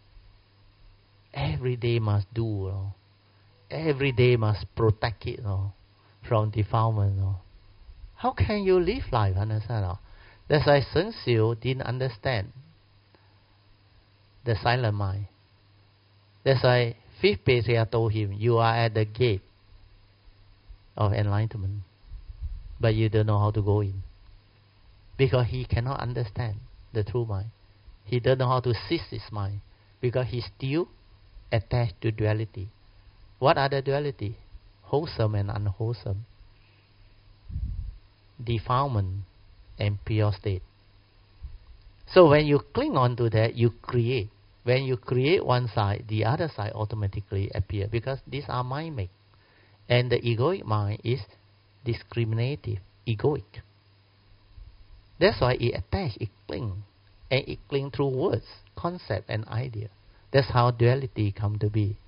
Every day must do, no? Every day must protect it, no? From defilement. No? How can you live life, understand? No? That's why Shen Xiu didn't understand the silent mind. That's why fifth patriarch told him, you are at the gate of enlightenment, but you don't know how to go in. Because he cannot understand the true mind. He doesn't know how to seize his mind, because he's still attached to duality. What are the duality? Wholesome and unwholesome. Defilement and pure state. So when you cling on to that, you create. When you create one side, the other side automatically appear, because these are mind make. And the egoic mind is discriminative, egoic. That's why it attaches, it clings. And it clings through words, concept and idea. That's how duality come to be.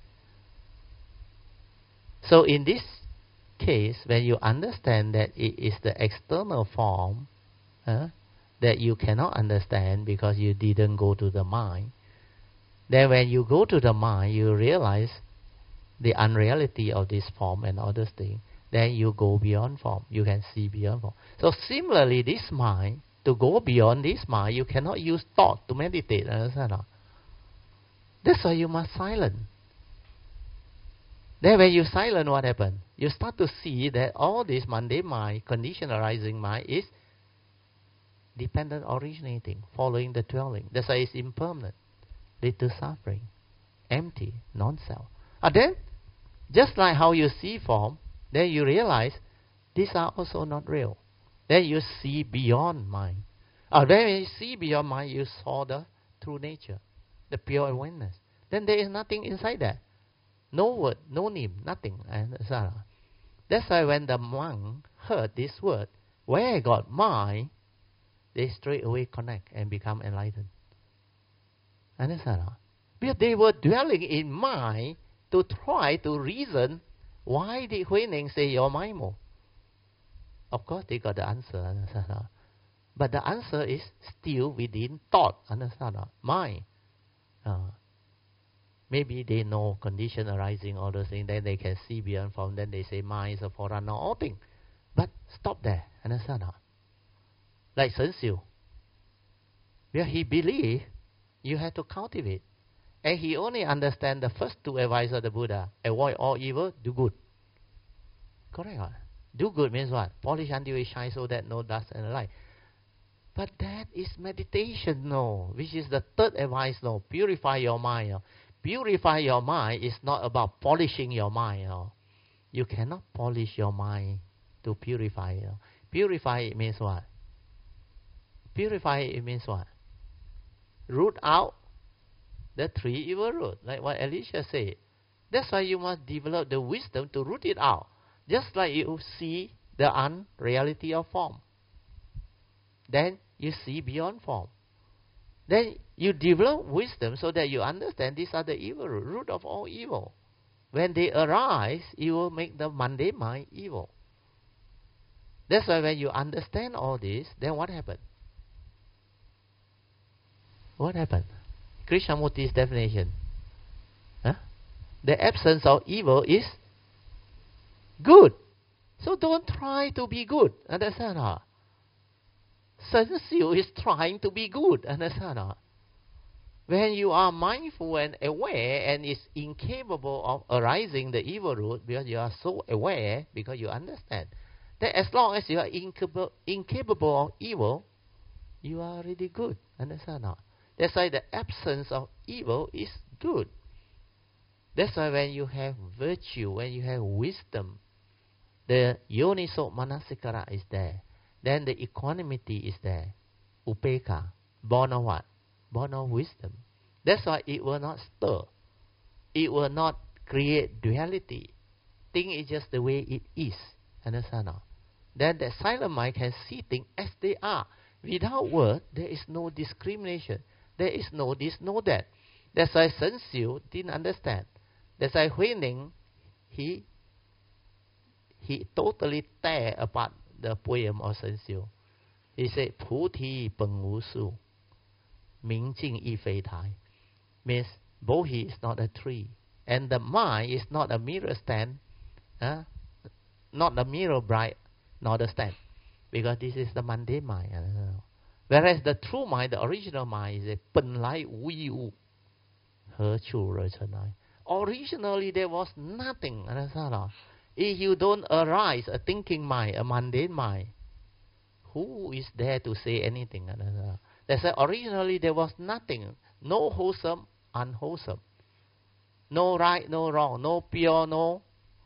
So in this case, when you understand that it is the external form uh, that you cannot understand because you didn't go to the mind, then when you go to the mind, you realize the unreality of this form and other things. Then you go beyond form. You can see beyond form. So similarly, this mind, to go beyond this mind, you cannot use thought to meditate. Understand? That's why you must silence. Then when you silent, what happens? You start to see that all this mundane mind, conditioned arising mind, is dependent originating, following the dwelling. That's why it's impermanent, lead to suffering, empty, non-self. And then, just like how you see form, then you realize these are also not real. Then you see beyond mind. Uh, then when you see beyond mind, you saw the true nature, the pure awareness. Then there is nothing inside that. No word, no name, nothing. That's why when the monk heard this word, where got mind, they straight away connect and become enlightened. Understand? Because they were dwelling in mind to try to reason why did Huining say your mind more. Of course, they got the answer. Understand? But the answer is still within thought. Understand? Mind. Uh, maybe they know condition arising, all those things. Then they can see beyond form. Then they say mind is a forerunner, all things. But stop there. Understand? Like Sun Xiu. Where he believed you have to cultivate. And he only understands the first two advice of the Buddha. Avoid all evil, do good. Correct? Right? Do good means what? Polish until it shines so that no dust and light. But that is meditation, no. Which is the third advice, no. Purify your mind. No. Purify your mind is not about polishing your mind. No. You cannot polish your mind to purify it. No. Purify it means what? Purify it means what? Root out the three evil roots, like what Alicia said. That's why you must develop the wisdom to root it out. Just like you see the unreality of form. Then you see beyond form. Then you develop wisdom so that you understand these are the evil root, root of all evil. When they arise, you will make the mundane mind evil. That's why when you understand all this, then what happened? What happened? Krishnamurti's definition. Huh? The absence of evil is good. So don't try to be good. Understand? Huh? Sun Xiu is trying to be good. Understand? Huh? When you are mindful and aware and is incapable of arising the evil root because you are so aware, because you understand, that as long as you are incapable, incapable of evil, you are already good. Understand? Huh? That's why the absence of evil is good. That's why when you have virtue, when you have wisdom, the yoniso manasikara is there. Then the equanimity is there. Upeka. Born of what? Born of wisdom. That's why it will not stir. It will not create duality. Thing is just the way it is. Understand? Then the silent mind can see things as they are. Without word, there is no discrimination. There is no this, no that. That's why Sun Xiu didn't understand. That's why Huining, he, he totally tear apart the poem of Sun Xiu. He said, Pu Ti Peng Wu Su, Ming Jing Yi Fei Tai. Means, Bohi is not a tree. And the mind is not a mirror stand. Huh? Not the mirror bright, nor the stand. Because this is the mundane mind. Whereas the true mind, the original mind, is a Pen Lai Wu Yi Wu, He Chu Re Chen Ai. Originally there was nothing. If you don't arise a thinking mind, a mundane mind, who is there to say anything? That's why originally there was nothing. No wholesome, unwholesome. No right, no wrong. No pure, no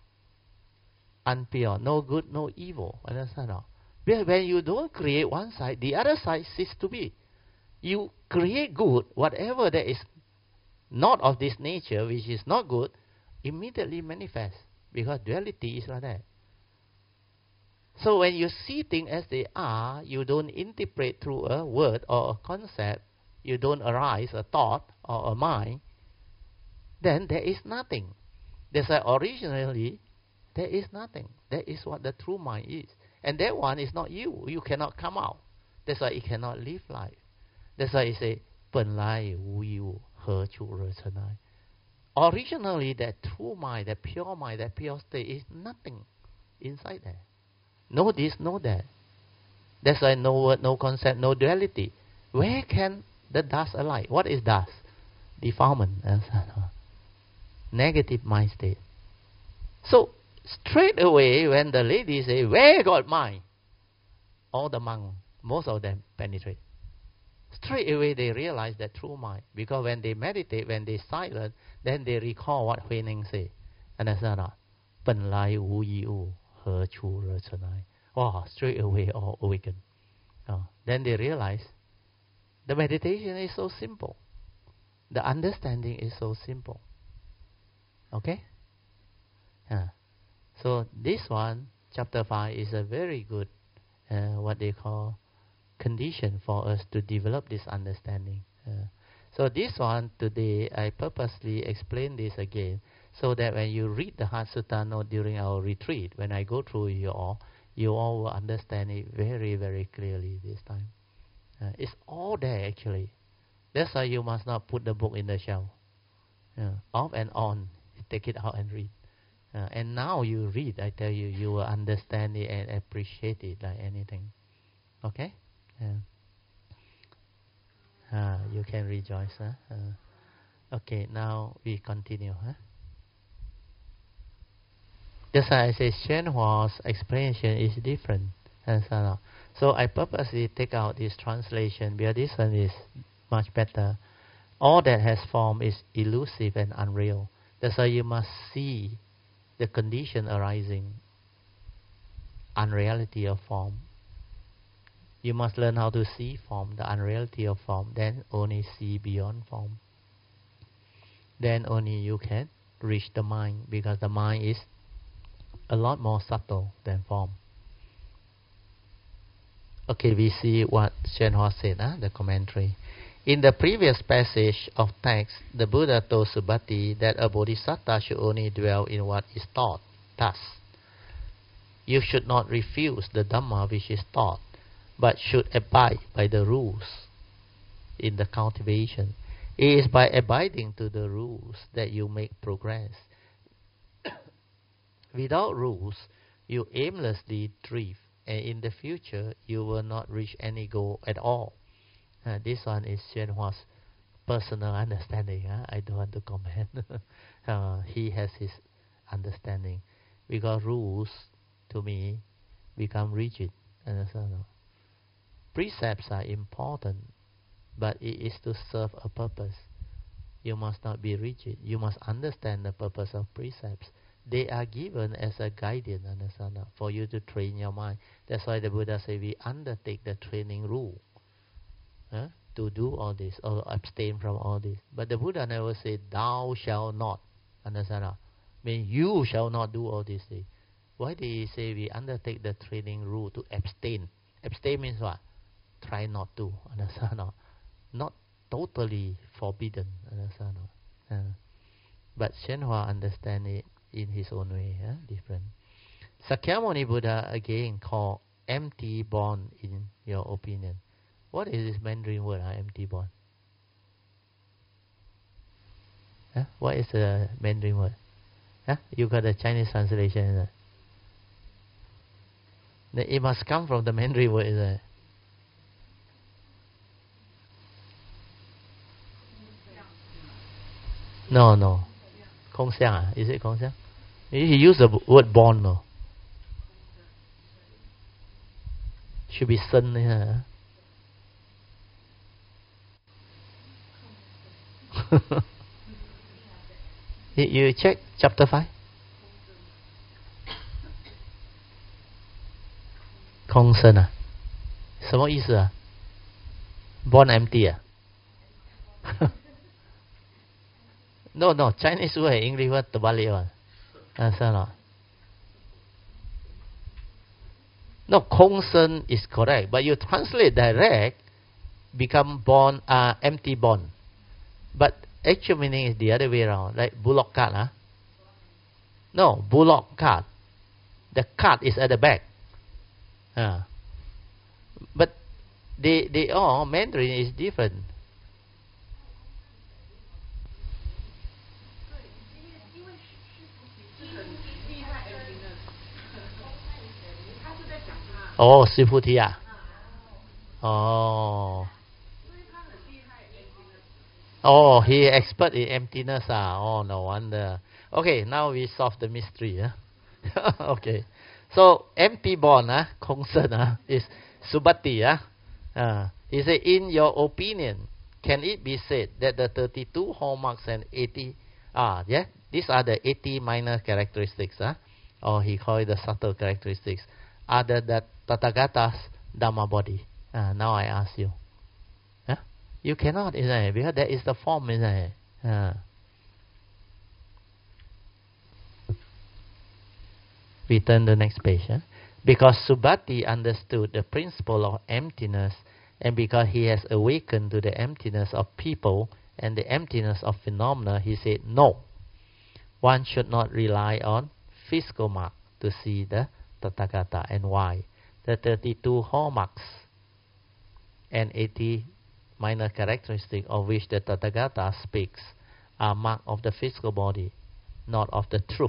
unpure. No good, no evil. Understand? Because when you don't create one side, the other side ceases to be. You create good, whatever that is not of this nature, which is not good, immediately manifests. Because duality is like that. So when you see things as they are, you don't interpret through a word or a concept, you don't arise a thought or a mind, then there is nothing. That's why originally, there is nothing. That is what the true mind is. And that one is not you. You cannot come out. That's why it cannot live life. That's why it say, Pen Lai Wu Yu He Chu Re Chen Ai. Originally, that true mind, that pure mind, that pure state is nothing inside there. No this, no that. That's why no word, no concept, no duality. Where can the dust alight? What is dust? Defilement. Negative mind state. So, straight away, when the lady say, where got mind? All the monks, most of them penetrate. Straight away they realize that true mind. Because when they meditate, when they silent, then they recall what Huining say. Understand or not? Pen Lai Wu Yi Wu, He Chu Re Chen Ai. Oh, straight away all awaken. Oh, then they realize the meditation is so simple. The understanding is so simple. Okay? Yeah. So this one, chapter five, is a very good, uh, what they call, condition for us to develop this understanding. Uh, So this one today, I purposely explain this again, so that when you read the Heart Sutta note during our retreat, when I go through you all, you all will understand it very, very clearly this time. Uh, it's all there actually. That's why you must not put the book in the shelf. Uh, off and on, take it out and read. Uh, and now you read, I tell you, you will understand it and appreciate it like anything. Okay? Yeah. Uh, you can rejoice. Huh? Uh, okay, now we continue. Huh? Just as I say, Shenhua's explanation is different. And so, on. So I purposely take out this translation because this one is much better. All that has form is elusive and unreal. That's why you must see the condition arising, unreality of form. You must learn how to see form, the unreality of form, then only see beyond form. Then only you can reach the mind, because the mind is a lot more subtle than form. Okay, we see what Shenhua said, huh? The commentary. In the previous passage of text, the Buddha told Subhati that a bodhisattva should only dwell in what is taught. Thus, you should not refuse the Dhamma which is taught, but should abide by the rules in the cultivation. It is by abiding to the rules that you make progress. Without rules, you aimlessly drift, and in the future, you will not reach any goal at all. Uh, this one is Shenhua's personal understanding. Huh? I don't want to comment. uh, he has his understanding. Because rules, to me, become rigid. Understand? Precepts are important, but it is to serve a purpose. You must not be rigid. You must understand the purpose of precepts. They are given as a guidance, understand, for you to train your mind. That's why the Buddha said we undertake the training rule. Huh? To do all this, or abstain from all this. But the Buddha never said, thou shalt not. Understand? I mean, you shall not do all these things. Why did he say we undertake the training rule to abstain? Abstain means what? Try not to. Understand? Not totally forbidden. Understand? Uh, but Shenhua understands it in his own way, huh? Different. Sakyamuni Buddha again called empty born in your opinion. What is this Mandarin word, huh? Empty born? Huh? What is the Mandarin word? Huh? You got the Chinese translation, isn't it? It must come from the Mandarin word, isn't it? No, no. Kong Xiang, is it Kong Xiang? He used the word born, no? Should be Sen, huh? You check chapter five. 空生啊，什么意思啊 ？Born empty 啊？No no Chinese word English word terbalik one. Ah, salah. No, 空生 is correct, but you translate direct, become born, uh, empty born. But actual meaning is the other way around, like bullock cart, huh? No, bullock cart. The cart is at the back. Uh, but they they all Mandarin is different. Oh, Sifuti ah. Oh. Oh, he expert in emptiness ah. Oh, no wonder. Okay, now we solve the mystery. Huh? Okay. So, empty born, ah, Kongsen, ah, is Subhati. Ah. Uh, he said, in your opinion, can it be said that the thirty-two hallmarks and eighty, ah, yeah, these are the eighty minor characteristics, ah, or he called it the subtle characteristics, are the, the Tathagata's Dhamma body? Uh, now I ask you. Huh? You cannot, isn't it? Because that is the form, isn't it? Uh. We turn the next page. Huh? Because Subhati understood the principle of emptiness, and because he has awakened to the emptiness of people and the emptiness of phenomena, he said, no, one should not rely on physical mark to see the Tathagata. And why? The thirty-two hallmarks and eighty minor characteristics of which the Tathagata speaks are mark of the physical body, not of the truth.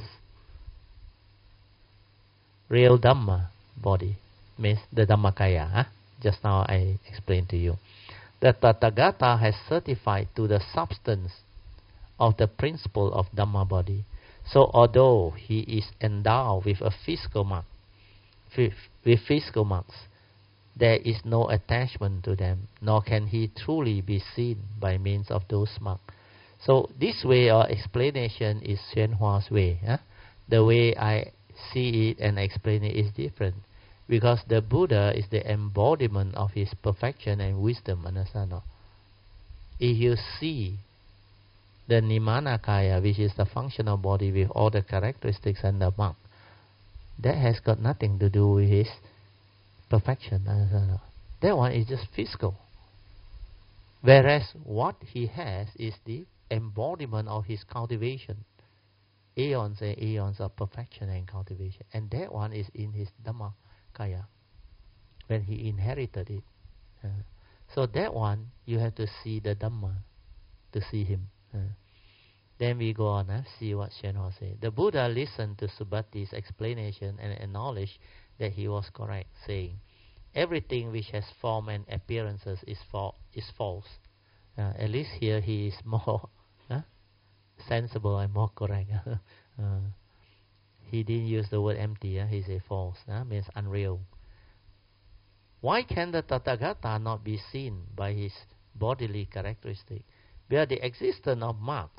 Real Dhamma body means the Dhammakaya. Huh? Just now I explained to you. The Tathagata has certified to the substance of the principle of Dhamma body. So although he is endowed with a physical mark, with, with physical marks, there is no attachment to them, nor can he truly be seen by means of those marks. So this way of explanation is Xuan Hua's way. Huh? The way I see it and explain it is different, because the Buddha is the embodiment of his perfection and wisdom. Understand? No? If you see the Nimanakaya, which is the functional body with all the characteristics and the mark, that has got nothing to do with his perfection. Understand? No? That one is just physical. Whereas what he has is the embodiment of his cultivation. Aeons and aeons of perfection and cultivation. And that one is in his Dhammakaya, when he inherited it. Uh, so that one, you have to see the Dhamma, to see him. Uh, then we go on, uh, see what Xuan Hua said. The Buddha listened to Subhati's explanation and acknowledged that he was correct, saying, everything which has form and appearances is, fa is false. Uh, at least here he is more uh, sensible and more correct. uh, he didn't use the word empty, uh, he said false, uh, means unreal. Why can the Tathagata not be seen by his bodily characteristic? Where the existence of marks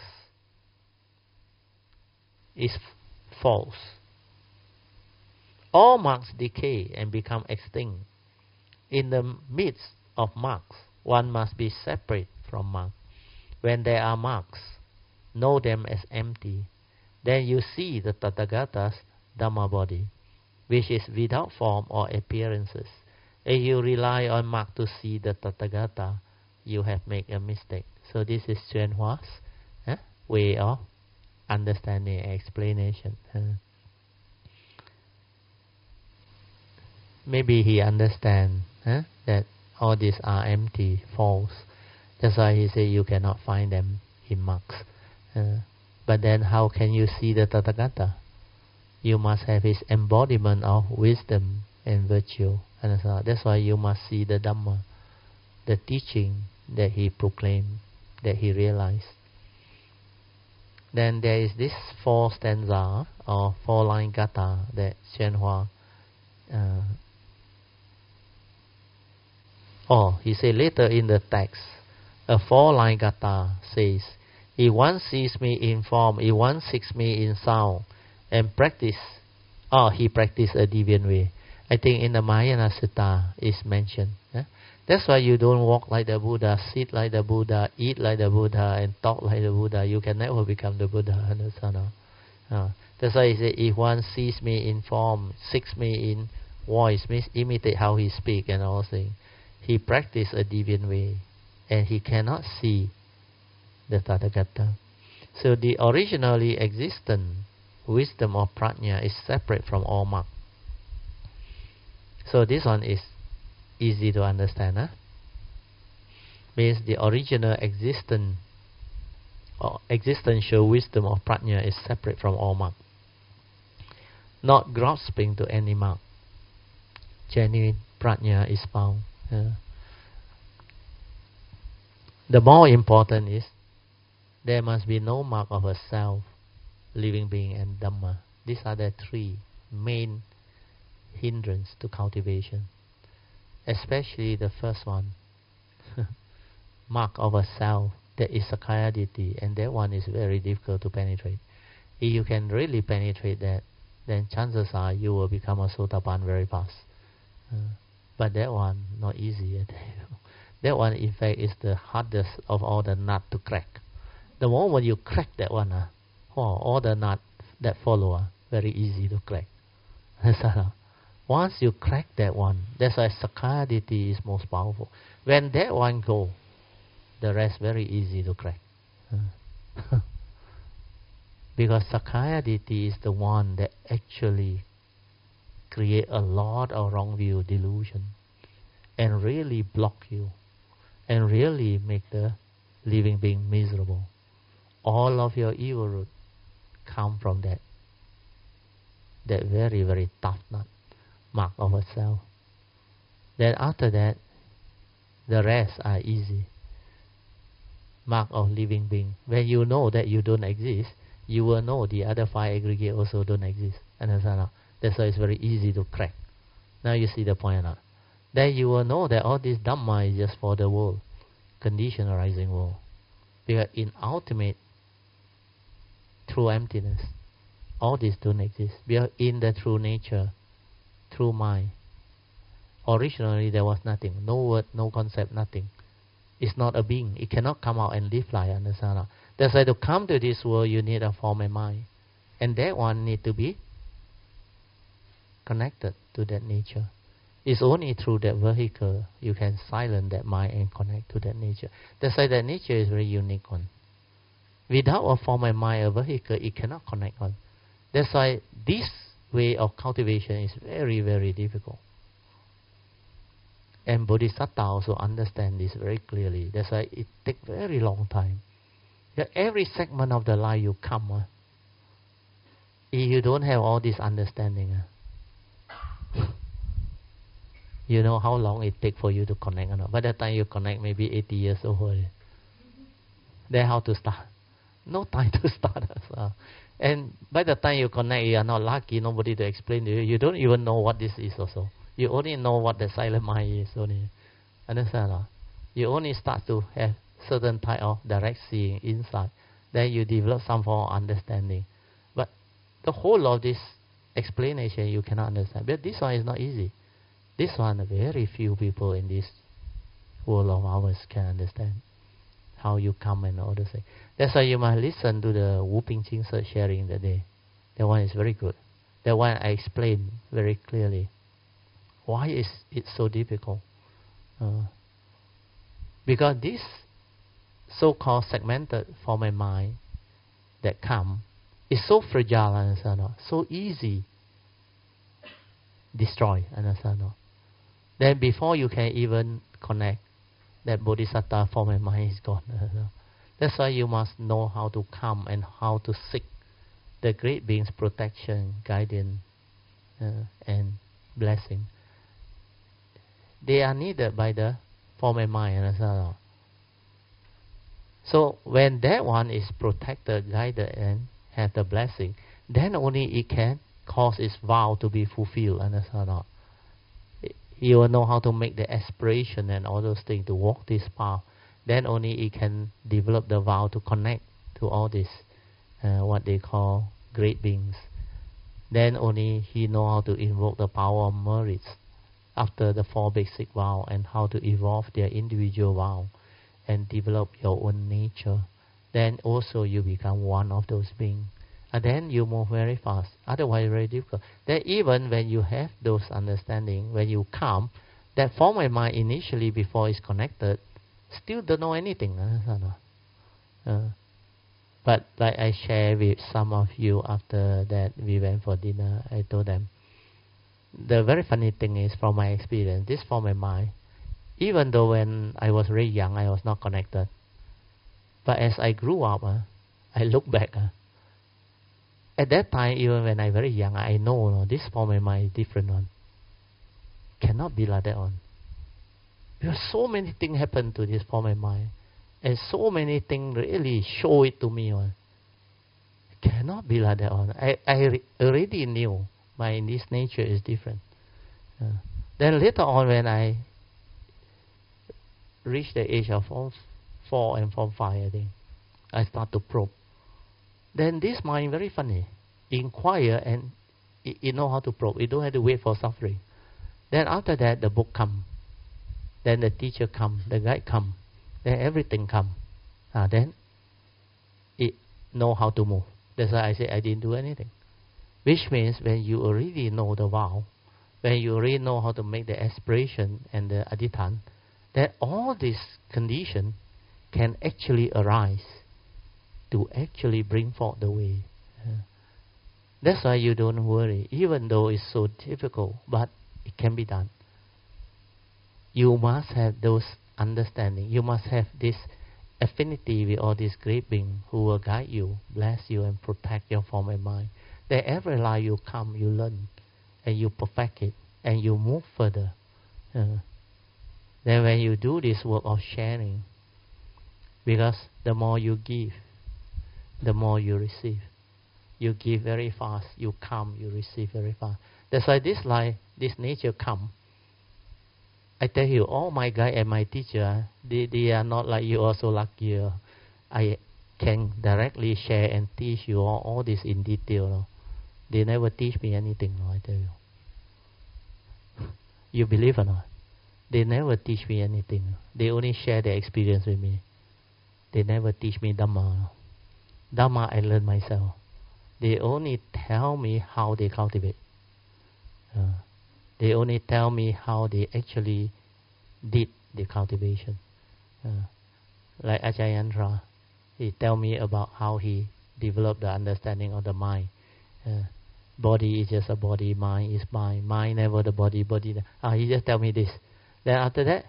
is false. All marks decay and become extinct. In the midst of marks, one must be separate from marks. When there are marks, know them as empty. Then you see the Tathagata's Dhamma body, which is without form or appearances. If you rely on mark to see the Tathagata, you have made a mistake. So this is Xuan Hua's eh, way of understanding and explanation. Uh, maybe he understands eh, that all these are empty, false. That's why he said you cannot find them in marks. Uh, but then how can you see the Tathagata? You must have his embodiment of wisdom and virtue. And so that's why you must see the Dhamma, the teaching that he proclaimed, that he realized. Then there is this four stanza or four line gatha that Xuan Hua uh, oh, he said later in the text, a four line gatha says, if one sees me in form, if one seeks me in sound, and practice, oh, he practiced a deviant way. I think in the Mahayana Sutta is mentioned. Eh? That's why you don't walk like the Buddha, sit like the Buddha, eat like the Buddha, and talk like the Buddha. You can never become the Buddha. Understand? Uh, that's why he said, if one sees me in form, seeks me in voice, means imitate how he speak and all things. He practiced a deviant way, and he cannot see the Tathagata. So the originally existent wisdom of prajna is separate from all mark. So this one is easy to understand. Huh? Means the original existent or existential wisdom of prajna is separate from all mark, not grasping to any mark. Genuine prajna is found. Uh, the more important is there must be no mark of a self, living being, and Dhamma. These are the three main hindrance to cultivation, especially the first one, mark of a self, that is Sakkaya Ditthi, and that one is very difficult to penetrate. If you can really penetrate that, then chances are you will become a Sotapan very fast. Uh, but that one, not easy. That one, in fact, is the hardest of all the nut to crack. The moment you crack that one, uh, oh, all the nut that follow are uh, very easy to crack. Once you crack that one, that's why Sakkaya Ditthi is most powerful. When that one go, the rest very easy to crack. Uh. Because Sakkaya Ditthi is the one that actually create a lot of wrong view, delusion, and really block you, and really make the living being miserable. All of your evil root come from that, that very, very tough nut, mark of a self. Then after that, the rest are easy. Mark of living being. When you know that you don't exist, you will know the other five aggregate also don't exist. Understand? That's why it's very easy to crack. Now you see the point now. Then you will know that all this Dhamma is just for the world, conditioned arising world. Because in ultimate true emptiness, all this don't exist. Because in the true nature, true mind, originally there was nothing, no word, no concept, nothing. It's not a being. It cannot come out and live like, understand? That's why to come to this world you need a form and mind. And that one need to be connected to that nature. It's only through that vehicle you can silence that mind and connect to that nature. That's why that nature is very unique one. Without a form and mind, a vehicle, it cannot connect on. That's why this way of cultivation is very, very difficult. And Bodhisattva also understand this very clearly. That's why it takes very long time. Yeah, every segment of the life you come, uh, if you don't have all this understanding, uh, you know how long it takes for you to connect or not. By the time you connect, maybe eighty years old. Then how to start? No time to start. So. And by the time you connect, you are not lucky, nobody to explain to you. You don't even know what this is also. You only know what the silent mind is only. Understand? Uh? You only start to have certain type of direct seeing inside. Then you develop some form of understanding. But the whole of this explanation you cannot understand. But this one is not easy. This one, very few people in this world of ours can understand how you come and all those things. That's why you must listen to the Wu Ping Ching sharing the day. That one is very good. That one I explain very clearly. Why is it so difficult? Uh, because this so-called segmented form and mind that come is so fragile, understand? So easy destroy, understand? Then before you can even connect, that bodhisattva form and mind is gone. That's why you must know how to come and how to seek the great being's protection, guidance, uh, and blessing. They are needed by the form and mind, understand? So when that one is protected, guided, and have the blessing, then only it can cause its vow to be fulfilled, understand? You will know how to make the aspiration and all those things to walk this path. Then only it can develop the vow to connect to all this, uh, what they call great beings. Then only he know how to invoke the power of merits after the four basic vows, and how to evolve their individual vow and develop your own nature. Then also you become one of those beings. And then you move very fast. Otherwise very difficult. Then even when you have those understanding, when you come, that form of mind initially before it's connected, still don't know anything. Uh, but like I share with some of you after that we went for dinner, I told them, the very funny thing is, from my experience, this form of mind, even though when I was very young, I was not connected. But as I grew up, uh, I look back. Uh, at that time, even when I was very young, I know no, this form of mind is different one. Cannot be like that one. Because so many things happen to this form of mind. And so many things really show it to me. One. Cannot be like that one. I, I re- already knew. My this nature is different. Uh, then later on, when I reached the age of form four and form five, I think I start to probe. Then this mind very funny. Inquire and it, it know how to probe. You don't have to wait for suffering. Then after that, the book come. Then the teacher come. The guide come. Then everything come. Uh, then it know how to move. That's why I say I didn't do anything. Which means when you already know the vow, when you already know how to make the aspiration and the adhithan, that all these conditions can actually arise to actually bring forth the way. Uh, that's why you don't worry, even though it's so difficult, but it can be done. You must have those understanding. You must have this affinity with all these great beings who will guide you, bless you, and protect your form and mind. That every life you come, you learn, and you perfect it, and you move further. Uh, then when you do this work of sharing, because the more you give, the more you receive. You give very fast, you come, you receive very fast. That's why this life, this nature come. I tell you, all my guide and my teacher, they, they are not like you, also lucky. I can directly share and teach you all, all this in detail. They never teach me anything, I tell you. You believe or not? They never teach me anything. They only share their experience with me. They never teach me Dhamma. Dhamma I learn myself. They only tell me how they cultivate. Uh, they only tell me how they actually did the cultivation. Uh, like Ajahn Chah, he tell me about how he developed the understanding of the mind. Uh, body is just a body, mind is mind. Mind never the body, body. Uh, he just tell me this. Then after that,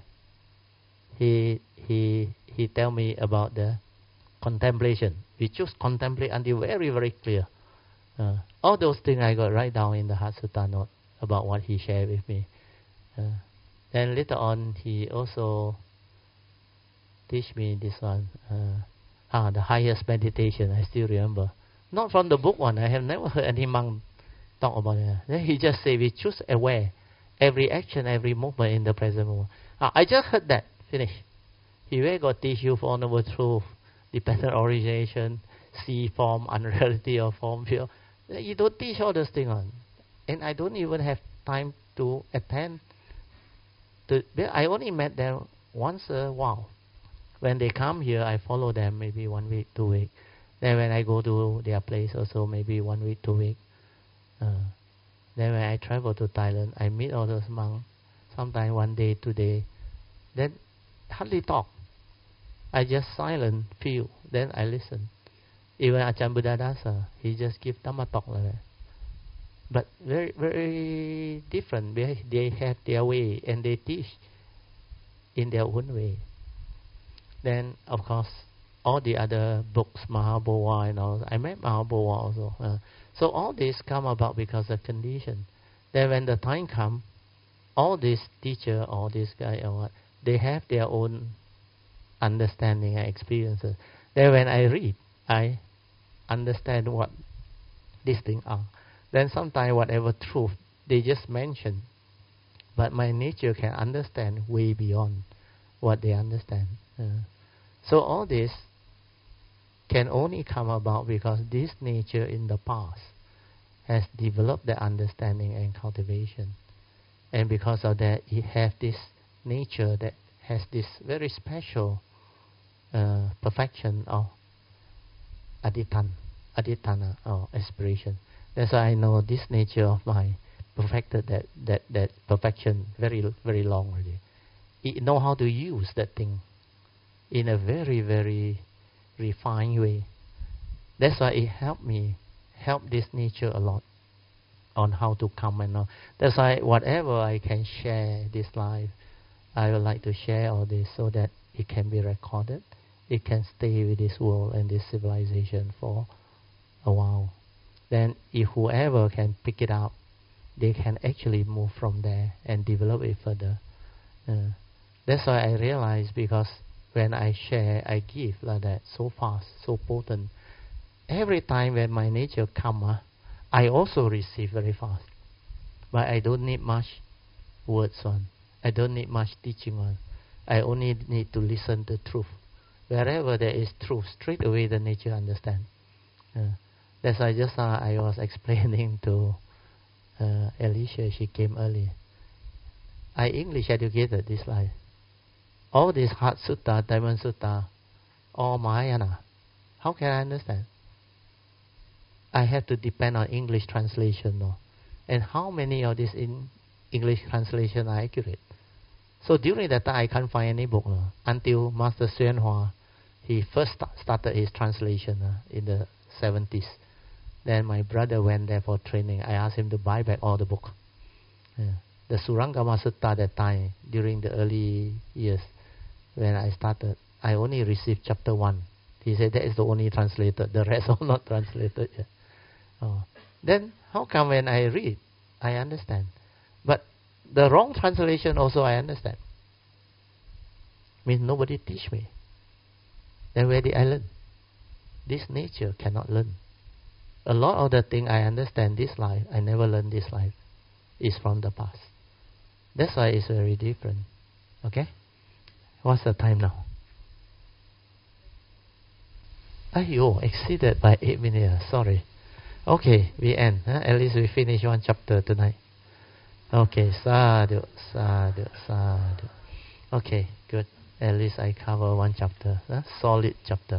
he he he tell me about the contemplation. We choose contemplate until very very clear. Uh, all those things I got right down in the Heart Sutta note about what he shared with me. Uh, then later on, he also teach me this one. Uh, ah, the highest meditation. I still remember. Not from the book one. I have never heard any monk talk about it. Then he just say we choose aware. Every action, every movement in the present moment. Ah, I just heard that. Finish. He will go teach you Four Noble Truths, dependent origination, see form, unreality of form, feel. You don't teach all those things on. And I don't even have time to attend. To, I only met them once a while. When they come here, I follow them maybe one week, two weeks. Then when I go to their place also maybe one week, two weeks. Uh, then when I travel to Thailand, I meet all those monks. Sometimes one day, two days. Then hardly talk. I just silent, feel. Then I listen. Even Ajahn Buddhadasa, he just give Dhamma talk like that. But very, very different. They, they have their way and they teach in their own way. Then, of course, all the other books, Mahabodha and all, I met Mahabodha also. Uh, so all this come about because of condition. Then when the time come, all this teacher or this guy or what, they have their own understanding and experiences. Then when I read, I understand what these things are. Then sometimes whatever truth they just mention, but my nature can understand way beyond what they understand. Uh, so all this can only come about because this nature in the past has developed the understanding and cultivation. And because of that, it has this nature that has this very special uh, perfection of aditana, aditana or aspiration. That's why I know this nature of mine perfected that, that, that perfection very very long already. It know how to use that thing in a very very refined way. That's why it helped me, help this nature a lot on how to come and know. That's why whatever I can share this life, I would like to share all this so that it can be recorded. It can stay with this world and this civilization for a while. Then if whoever can pick it up, they can actually move from there and develop it further. Uh, that's why I realize, because when I share, I give like that, so fast, so potent. Every time when my nature comes, uh, I also receive very fast. But I don't need much words on. I don't need much teaching on. I only need to listen to truth. Wherever there is truth, straight away the nature understands. Uh, That's why just uh, I was explaining to uh, Alicia, she came early. I English educated this life. All this Heart Sutta, Diamond Sutta, all Mahayana. How can I understand? I have to depend on English translation. No? And how many of these in English translation are accurate? So during that time, I can't find any book. No? Until Master Xuan Hua he first st- started his translation uh, in the seventies. Then my brother went there for training. I asked him to buy back all the book. Yeah. The Surangama Sutta that time, during the early years, when I started, I only received chapter one. He said that is the only translated. The rest are not translated yet. Oh. Then how come when I read, I understand? But the wrong translation also I understand. Means nobody teach me. Then where did I learn? This nature cannot learn. A lot of the thing I understand this life, I never learned this life. Is from the past. That's why it's very different. Okay? What's the time now? Ayo, exceeded by eight minutes. Sorry. Okay, we end. Huh? At least we finish one chapter tonight. Okay, sadhu, sadhu, sadhu. Okay, good. At least I cover one chapter. Huh? Solid chapter.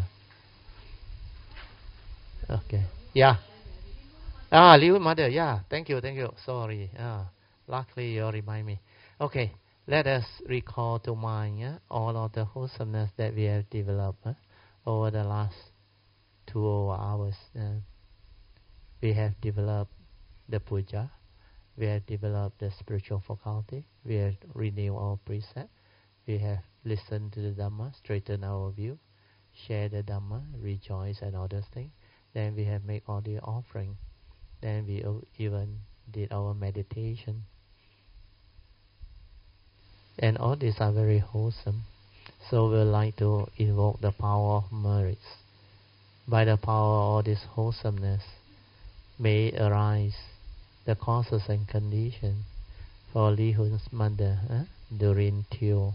Okay. Yeah. Ah, Liu Mother. Yeah. Thank you, thank you. Sorry. Ah, luckily you remind me. Okay. Let us recall to mind yeah, all of the wholesomeness that we have developed huh, over the last two hours. Uh, we have developed the puja. We have developed the spiritual faculty. We have renewed our precept. We have listened to the Dhamma, straightened our view, share the Dhamma, rejoice and all those things. Then we have made all the offering. Then we even did our meditation. And all these are very wholesome. So we like to invoke the power of merits. By the power of all this wholesomeness, may arise the causes and conditions for Li Hun's mother, eh? Doreen Teo.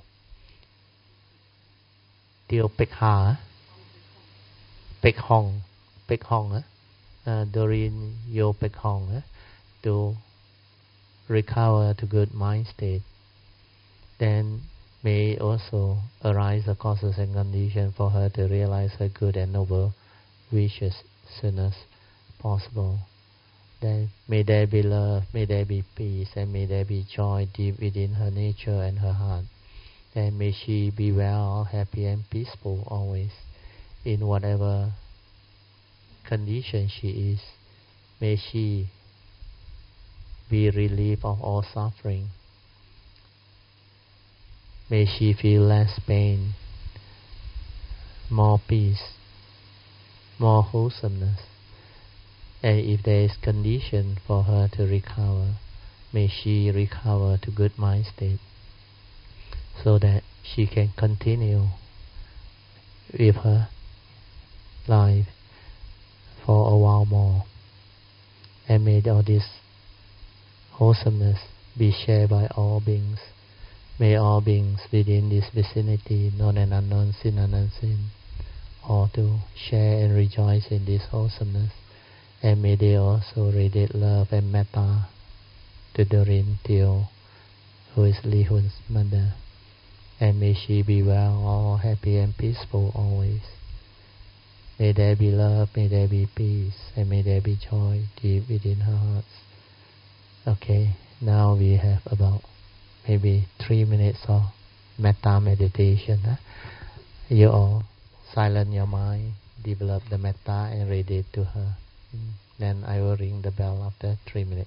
Teo Pek Ha, Pek Hong, Pek Hong, eh? uh, Doreen Yo Pek Hong, eh? to recover to good mind state. Then may also arise the causes and conditions for her to realize her good and noble wishes soon as possible. Then may there be love, may there be peace, and may there be joy deep within her nature and her heart. And may she be well, happy and peaceful always, in whatever condition she is. May she be relieved of all suffering. May she feel less pain, more peace, more wholesomeness. And if there is condition for her to recover, may she recover to good mind state, so that she can continue with her life for a while more. And may all this wholesomeness be shared by all beings. May all beings within this vicinity, known and unknown, seen and unseen, all to share and rejoice in this wholesomeness. And may they also radiate love and metta to Doreen Teo, who is Li Hun's mother. And may she be well, all happy and peaceful always. May there be love, may there be peace, and may there be joy deep within her hearts. Okay, now we have about maybe three minutes of metta meditation. Huh? You all silence your mind, develop the metta and radiate to her. Mm. Then I will ring the bell after three minutes.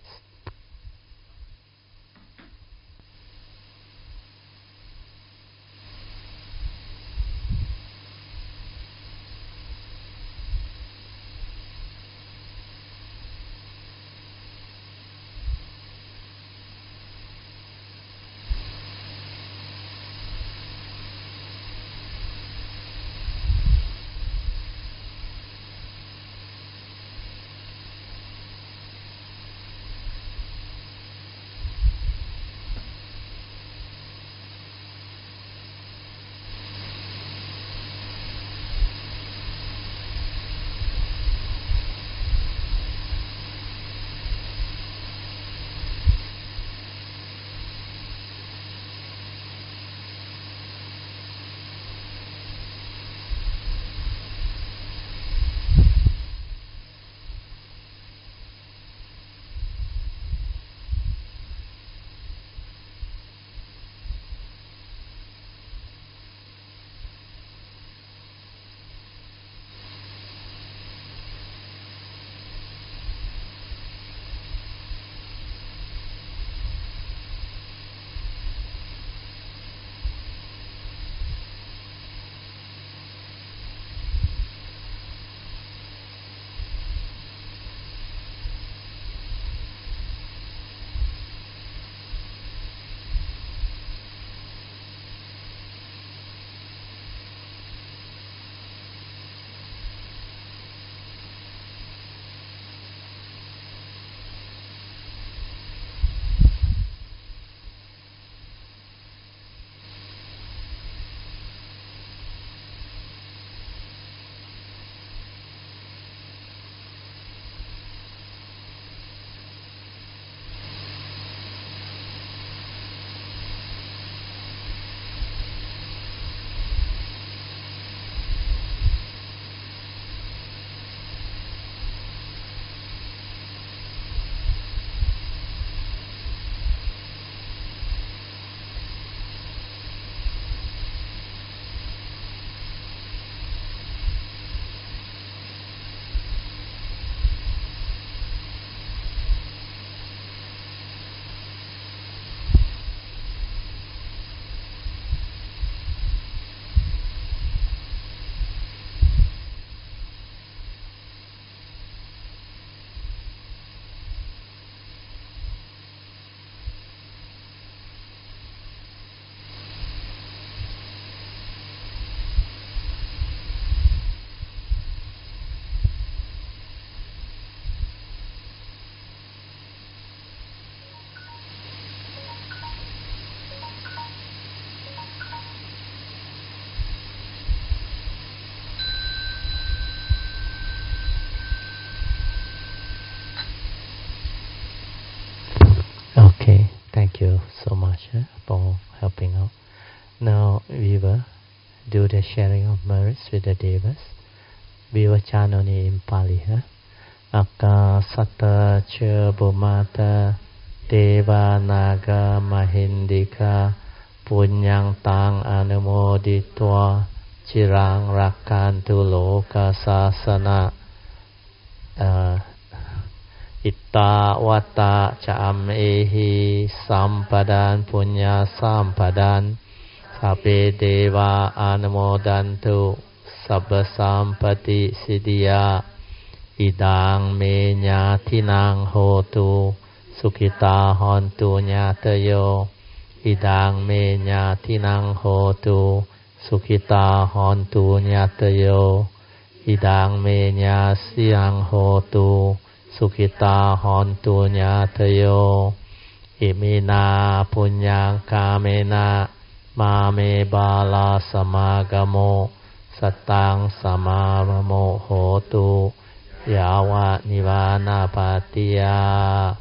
breathing out. Now we will do the sharing of merits with the devas. We will chant only in Pali. Huh? Akasata cha bhumata deva naga mahindika punyang tang anumoditwa chirang rakantu loka sasana uh, itta wata cham ehi sampadan punya sampadan sape deva anumodantu sabba sampati siddhya idang me nyatinang hotu sukhita hontu nyatayo idang me nyatinang hotu sukhita hontu nyatayo idang me nyasyang hotu sukhita hontu nyatayo imina punyang kamena mame bala samagamo satang samavamo hotu yawa nivana patiya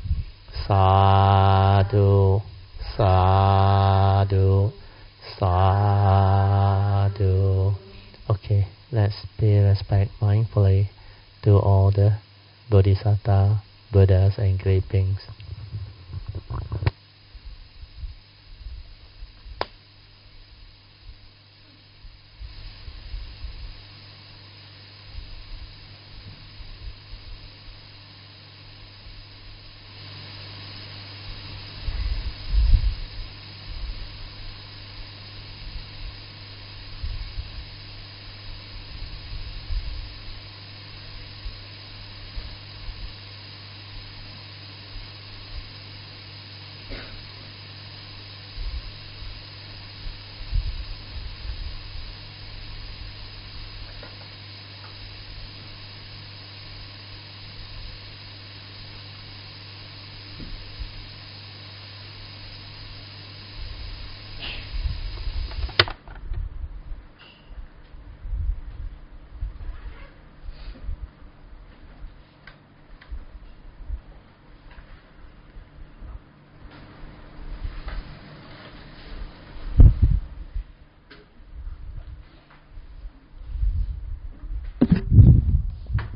sadhu sadhu sadhu. Okay, let's pay respect mindfully to all the bodhisattva, buddhas and great beings.